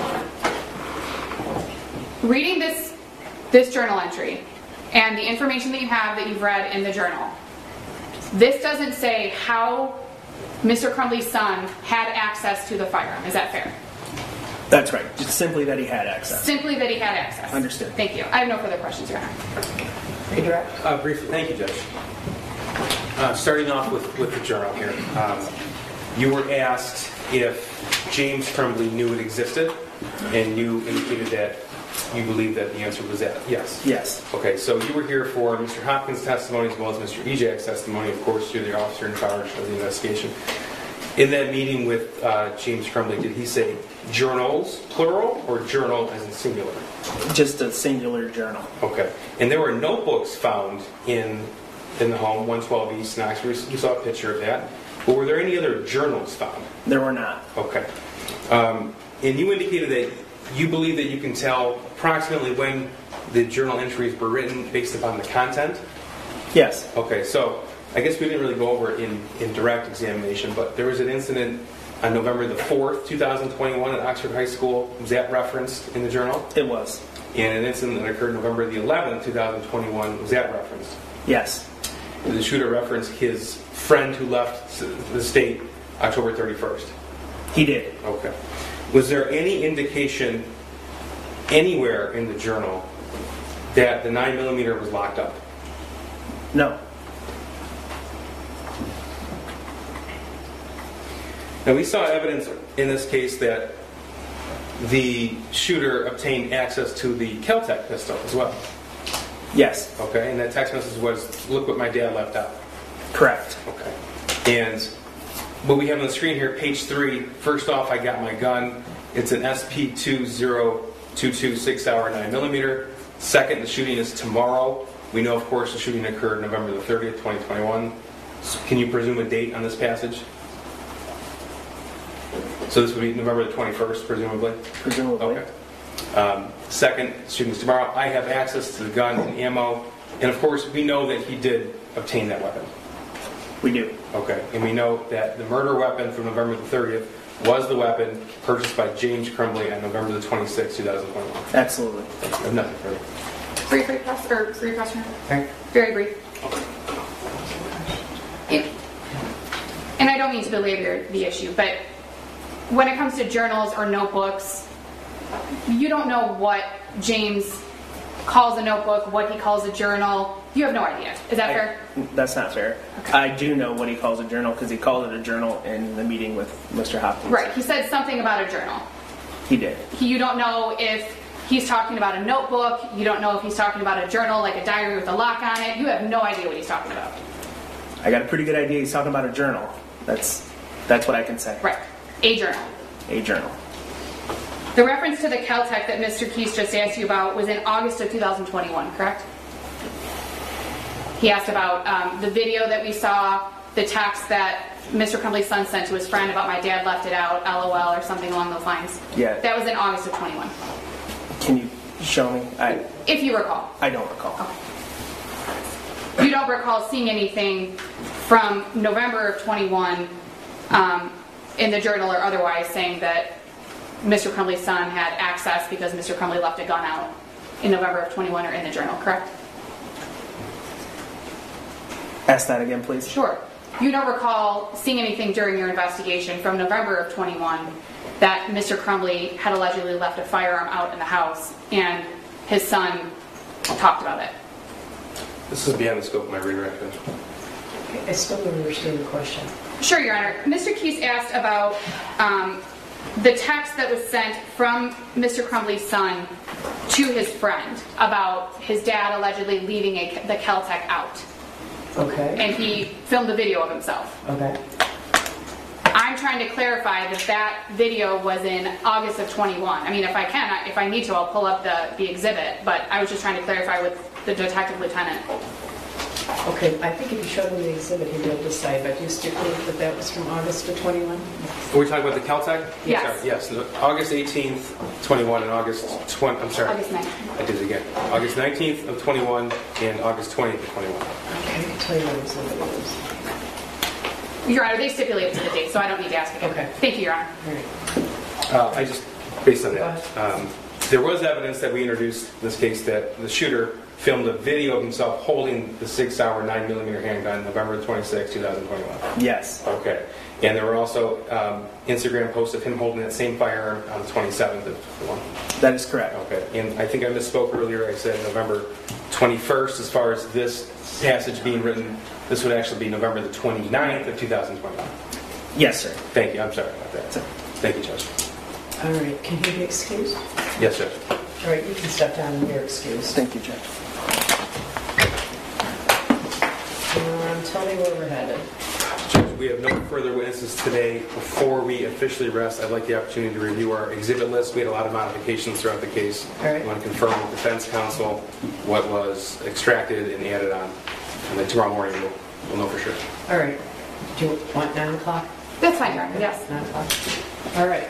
Reading this this journal entry and the information that you have that you've read in the journal, this doesn't say how Mister Crumbly's son had access to the firearm. Is that fair? That's right. Just simply that he had access. Simply that he had access. Understood. Thank you. I have no further questions, Your Honor. Redirect. Uh, briefly, thank you, Judge. Uh, starting off with, with the journal here, um, you were asked if James Crumbly knew it existed, and you indicated that you believe that the answer was that yes. Yes. Okay, so you were here for Mister Hopkins' testimony as well as Mister Ejak's testimony. Of course, you're the officer in charge of the investigation. In that meeting with uh, James Crumbly, did he say journals, plural, or journal as in singular? Just a singular journal. Okay. And there were notebooks found in in the home, one twelve East Knox. We saw a picture of that. But were there any other journals found? There were not. Okay. Um, and you indicated that you believe that you can tell approximately when the journal entries were written based upon the content? Yes. Okay, so I guess we didn't really go over it in, in direct examination, but there was an incident on November the fourth, two thousand twenty-one at Oxford High School. Was that referenced in the journal? It was. And an incident that occurred November the eleventh, two thousand twenty-one. Was that referenced? Yes. Did the shooter reference his friend who left the state October thirty-first? He did. Okay. Was there any indication anywhere in the journal that the nine millimeter was locked up? No. Now, we saw evidence in this case that the shooter obtained access to the Kel-Tec pistol as well. Yes. Okay, and that text message was, "Look what my dad left out." Correct. Okay. And what we have on the screen here, page three, first off, I got my gun. It's an S P two zero two two six hour nine millimeter. Second, the shooting is tomorrow. We know, of course, the shooting occurred November the thirtieth, twenty twenty-one. So can you presume a date on this passage? So this would be November the twenty-first, presumably? Presumably. Okay. Um, second, shooting's tomorrow. I have access to the gun and ammo. And of course, we know that he did obtain that weapon. We do. Okay. And we know that the murder weapon from November the thirtieth was the weapon purchased by James Crumbly on November the twenty-sixth, two thousand twenty-one. Absolutely. I have nothing further. Brief request, or brief question? Okay. Very brief. It, and I don't mean to belabor the issue, but when it comes to journals or notebooks, you don't know what James calls a notebook, what he calls a journal. You have no idea. Is that I, fair? That's not fair. Okay. I do know what he calls a journal because he called it a journal in the meeting with Mister Hopkins. Right. He said something about a journal. He did. He, you don't know if he's talking about a notebook. You don't know if he's talking about a journal, like a diary with a lock on it. You have no idea what he's talking about. I got a pretty good idea he's talking about a journal. That's that's what I can say. Right. A journal. A journal. The reference to the Kel-Tec that Mister Keese just asked you about was in August of two thousand twenty-one, correct? He asked about um, the video that we saw, the text that Mister Crumbly's son sent to his friend about my dad left it out, LOL, or something along those lines. Yeah. That was in August of twenty-one. Can you show me? I. If you recall. I don't recall. Okay. You don't recall seeing anything from November of twenty-one um, in the journal or otherwise saying that Mister Crumbly's son had access because Mister Crumbly left a gun out in November of twenty-one or in the journal, correct? Ask that again, please. Sure. You don't recall seeing anything during your investigation from November of twenty-one that Mister Crumbly had allegedly left a firearm out in the house and his son talked about it. This is beyond the scope of my redirection. I still don't understand the question. Sure, Your Honor. Mister Keese asked about um, the text that was sent from Mister Crumbly's son to his friend about his dad allegedly leaving a, the Kel-Tec out. Okay. And he filmed a video of himself. Okay. I'm trying to clarify that that video was in August of twenty-one. I mean, if I can, I- if I need to, I'll pull up the, the exhibit, but I was just trying to clarify with the detective lieutenant. Okay, I think if you showed him the exhibit, he'd be able to say, but you stipulate that that was from August of twenty-one? Are we talking about the Kel-Tec? Yes. Sorry, yes. No, August eighteenth, twenty-one, and August twentieth. I'm sorry. August nineteenth. I did it again. August nineteenth of twenty-one and August twentieth of twenty-one. Okay, I can tell you what exhibit it is. Your Honor, they stipulated to the date, so I don't need to ask again. Okay. Thank you, Your Honor. All right. Uh, I just, based on that, um, there was evidence that we introduced in this case that the shooter filmed a video of himself holding the Sig Sauer nine millimeter handgun November twenty-sixth, two thousand twenty-one. Yes. Okay. And there were also um, Instagram posts of him holding that same firearm on the twenty-seventh of twenty-one. That is correct. Okay. And I think I misspoke earlier. I said November twenty-first as far as this passage being written. This would actually be November the twenty-ninth of two thousand twenty-one. Yes, sir. Thank you. I'm sorry about that. Thank you, Judge. All right, can he be excused? Yes, Judge. All right, you can step down and you're excused. Thank you, Judge. Um, tell me where we're headed. Judge, we have no further witnesses today. Before we officially rest, I'd like the opportunity to review our exhibit list. We had a lot of modifications throughout the case. All right. I want to confirm with defense counsel what was extracted and added on. And then tomorrow morning we'll, we'll know for sure. All right. Do you want nine o'clock? That's fine, Your Honor. Yes. Nine o'clock. All right.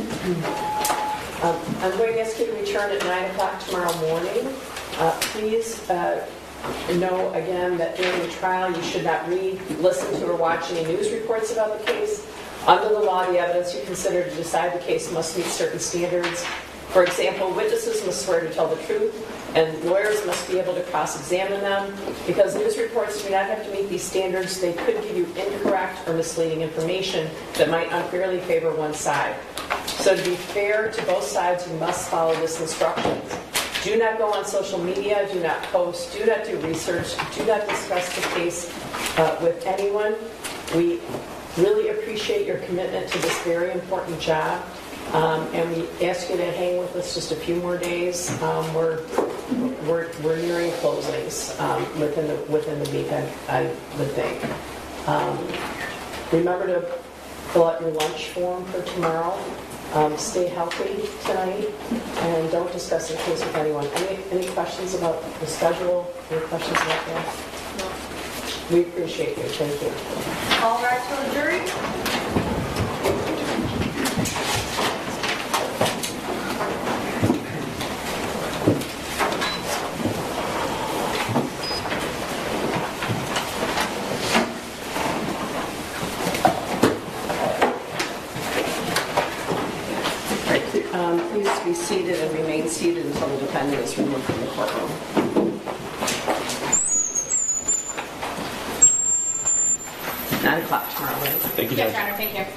Um, I'm going to ask you to return at nine o'clock tomorrow morning. Uh, please uh, know again that during the trial you should not read, listen to, or watch any news reports about the case. Under the law, the evidence you consider to decide the case must meet certain standards. For example, witnesses must swear to tell the truth, and lawyers must be able to cross-examine them. Because news reports do not have to meet these standards, they could give you incorrect or misleading information that might unfairly favor one side. So to be fair to both sides, you must follow this instructions. Do not go on social media, do not post, do not do research, do not discuss the case uh, with anyone. We really appreciate your commitment to this very important job, um, and we ask you to hang with us just a few more days. Um, we're, we're we're nearing closings um, within the within the week, I, I would think. Um, remember to fill out your lunch form for tomorrow. Um, stay healthy tonight, and don't discuss the case with anyone. Any any questions about the schedule? Any questions about that? No. We appreciate you. Thank you. All rise for the jury. Um, please be seated and remain seated until the defendant is removed from the courtroom. Nine o'clock tomorrow, right? Thank you, Yes, Judge. Your Honor, thank you.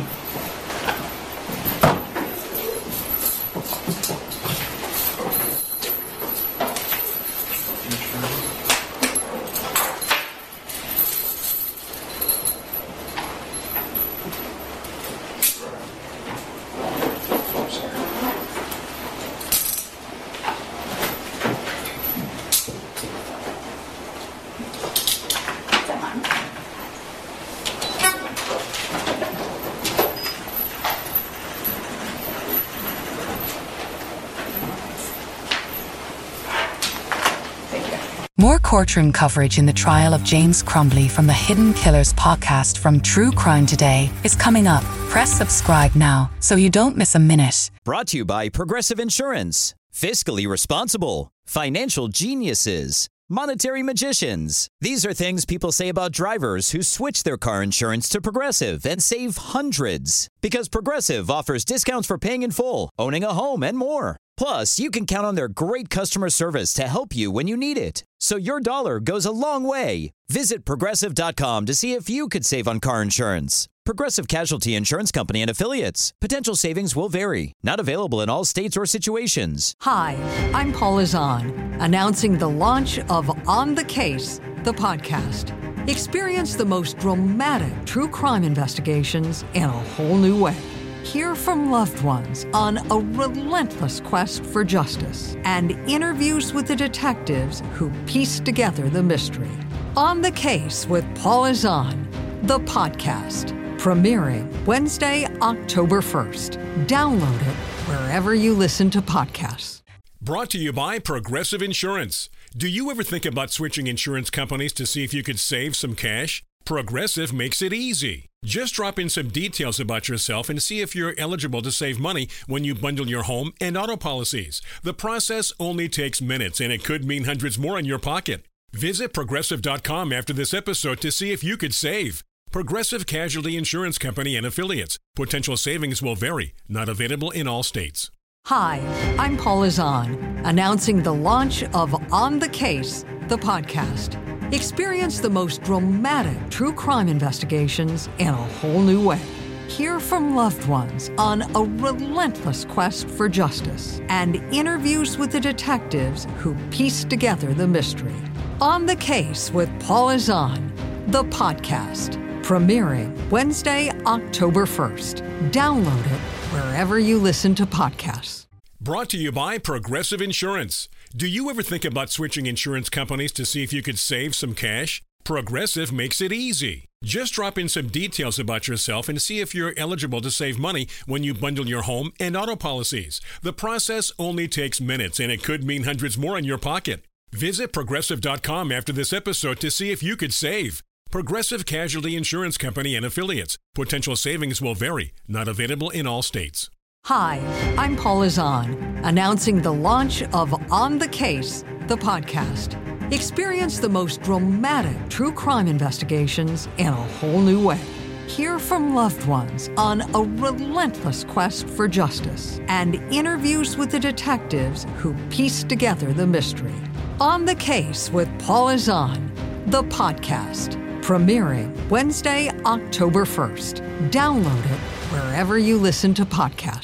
More courtroom coverage in the trial of James Crumbley from the Hidden Killers podcast from True Crime Today is coming up. Press subscribe now so you don't miss a minute. Brought to you by Progressive Insurance. Fiscally responsible. Financial geniuses. Monetary magicians. These are things people say about drivers who switch their car insurance to Progressive and save hundreds. Because Progressive offers discounts for paying in full, owning a home, and more. Plus, you can count on their great customer service to help you when you need it. So your dollar goes a long way. Visit Progressive dot com to see if you could save on car insurance. Progressive Casualty Insurance Company and Affiliates. Potential savings will vary. Not available in all states or situations. Hi, I'm Paula Zahn, announcing the launch of On the Case, the podcast. Experience the most dramatic true crime investigations in a whole new way. Hear from loved ones on a relentless quest for justice and interviews with the detectives who piece together the mystery. On the Case with Paula Zahn, the podcast, premiering Wednesday, October first. Download it wherever you listen to podcasts. Brought to you by Progressive Insurance. Do you ever think about switching insurance companies to see if you could save some cash? Progressive makes it easy. Just drop in some details about yourself and see if you're eligible to save money when you bundle your home and auto policies. The process only takes minutes, and it could mean hundreds more in your pocket. Visit Progressive dot com after this episode to see if you could save. Progressive Casualty Insurance Company and Affiliates. Potential savings will vary. Not available in all states. Hi, I'm Paula Zahn, announcing the launch of On the Case, the podcast. Experience the most dramatic true crime investigations in a whole new way. Hear from loved ones on a relentless quest for justice and interviews with the detectives who piece together the mystery. On the Case with Paula Zahn, the podcast, premiering Wednesday, October first. Download it wherever you listen to podcasts. Brought to you by Progressive Insurance. Do you ever think about switching insurance companies to see if you could save some cash? Progressive makes it easy. Just drop in some details about yourself and see if you're eligible to save money when you bundle your home and auto policies. The process only takes minutes, and it could mean hundreds more in your pocket. Visit Progressive dot com after this episode to see if you could save. Progressive Casualty Insurance Company and Affiliates. Potential savings will vary. Not available in all states. Hi, I'm Paula Zahn, announcing the launch of On the Case, the podcast. Experience the most dramatic true crime investigations in a whole new way. Hear from loved ones on a relentless quest for justice and interviews with the detectives who piece together the mystery. On the Case with Paula Zahn, the podcast, premiering Wednesday, October first. Download it wherever you listen to podcasts.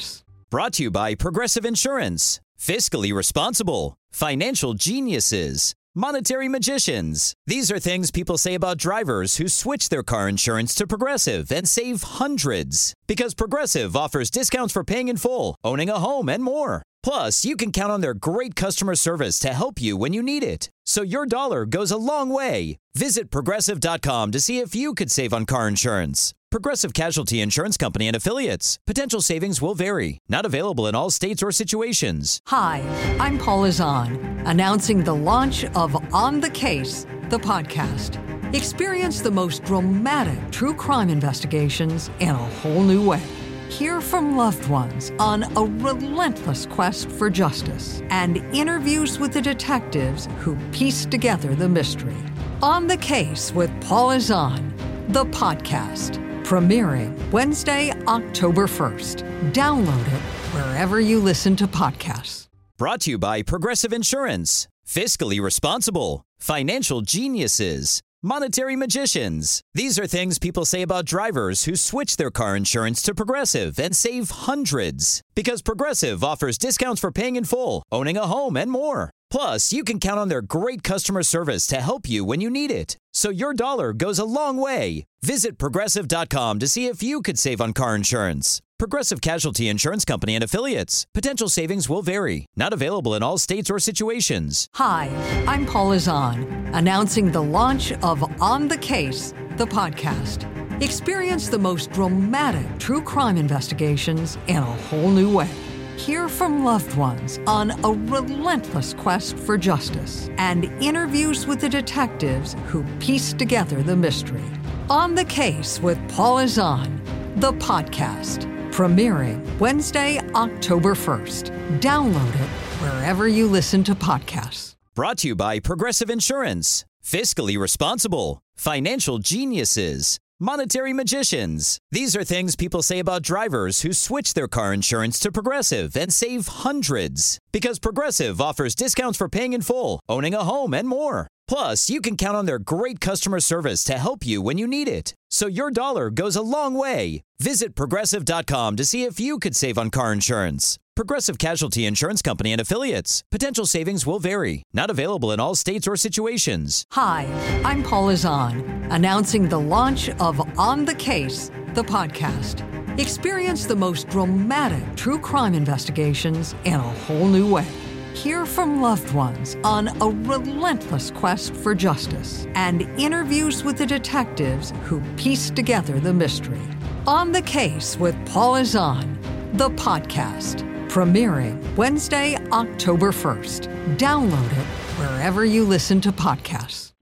Brought to you by Progressive Insurance. Fiscally responsible. Financial geniuses. Monetary magicians. These are things people say about drivers who switch their car insurance to Progressive and save hundreds. Because Progressive offers discounts for paying in full, owning a home, and more. Plus, you can count on their great customer service to help you when you need it. So your dollar goes a long way. Visit Progressive dot com to see if you could save on car insurance. Progressive Casualty Insurance Company and Affiliates. Potential savings will vary. Not available in all states or situations. Hi, I'm Paula Zahn, announcing the launch of On the Case, the podcast. Experience the most dramatic true crime investigations in a whole new way. Hear from loved ones on a relentless quest for justice and interviews with the detectives who piece together the mystery. On the Case with Paula Zahn, the podcast. Premiering Wednesday, October first. Download it wherever you listen to podcasts. Brought to you by Progressive Insurance. Fiscally responsible. Financial geniuses. Monetary magicians. These are things people say about drivers who switch their car insurance to Progressive and save hundreds. Because Progressive offers discounts for paying in full, owning a home, and more. Plus, you can count on their great customer service to help you when you need it. So your dollar goes a long way. Visit Progressive dot com to see if you could save on car insurance. Progressive Casualty Insurance Company and Affiliates. Potential savings will vary. Not available in all states or situations. Hi, I'm Paula Zahn, announcing the launch of On the Case, the podcast. Experience the most dramatic true crime investigations in a whole new way. Hear from loved ones on a relentless quest for justice and interviews with the detectives who piece together the mystery. On the Case with Paula Zahn, the podcast. Premiering Wednesday, October first. Download it wherever you listen to podcasts. Brought to you by Progressive Insurance. Fiscally responsible. Financial geniuses. Monetary magicians. These are things people say about drivers who switch their car insurance to Progressive and save hundreds. Because Progressive offers discounts for paying in full, owning a home, and more. Plus, you can count on their great customer service to help you when you need it. So your dollar goes a long way. Visit Progressive dot com to see if you could save on car insurance. Progressive Casualty Insurance Company and Affiliates. Potential savings will vary. Not available in all states or situations. Hi, I'm Paula Zahn, announcing the launch of On the Case, the podcast. Experience the most dramatic true crime investigations in a whole new way. Hear from loved ones on a relentless quest for justice and interviews with the detectives who piece together the mystery. On the Case with Paula Zahn, the podcast. Premiering Wednesday, October first. Download it wherever you listen to podcasts.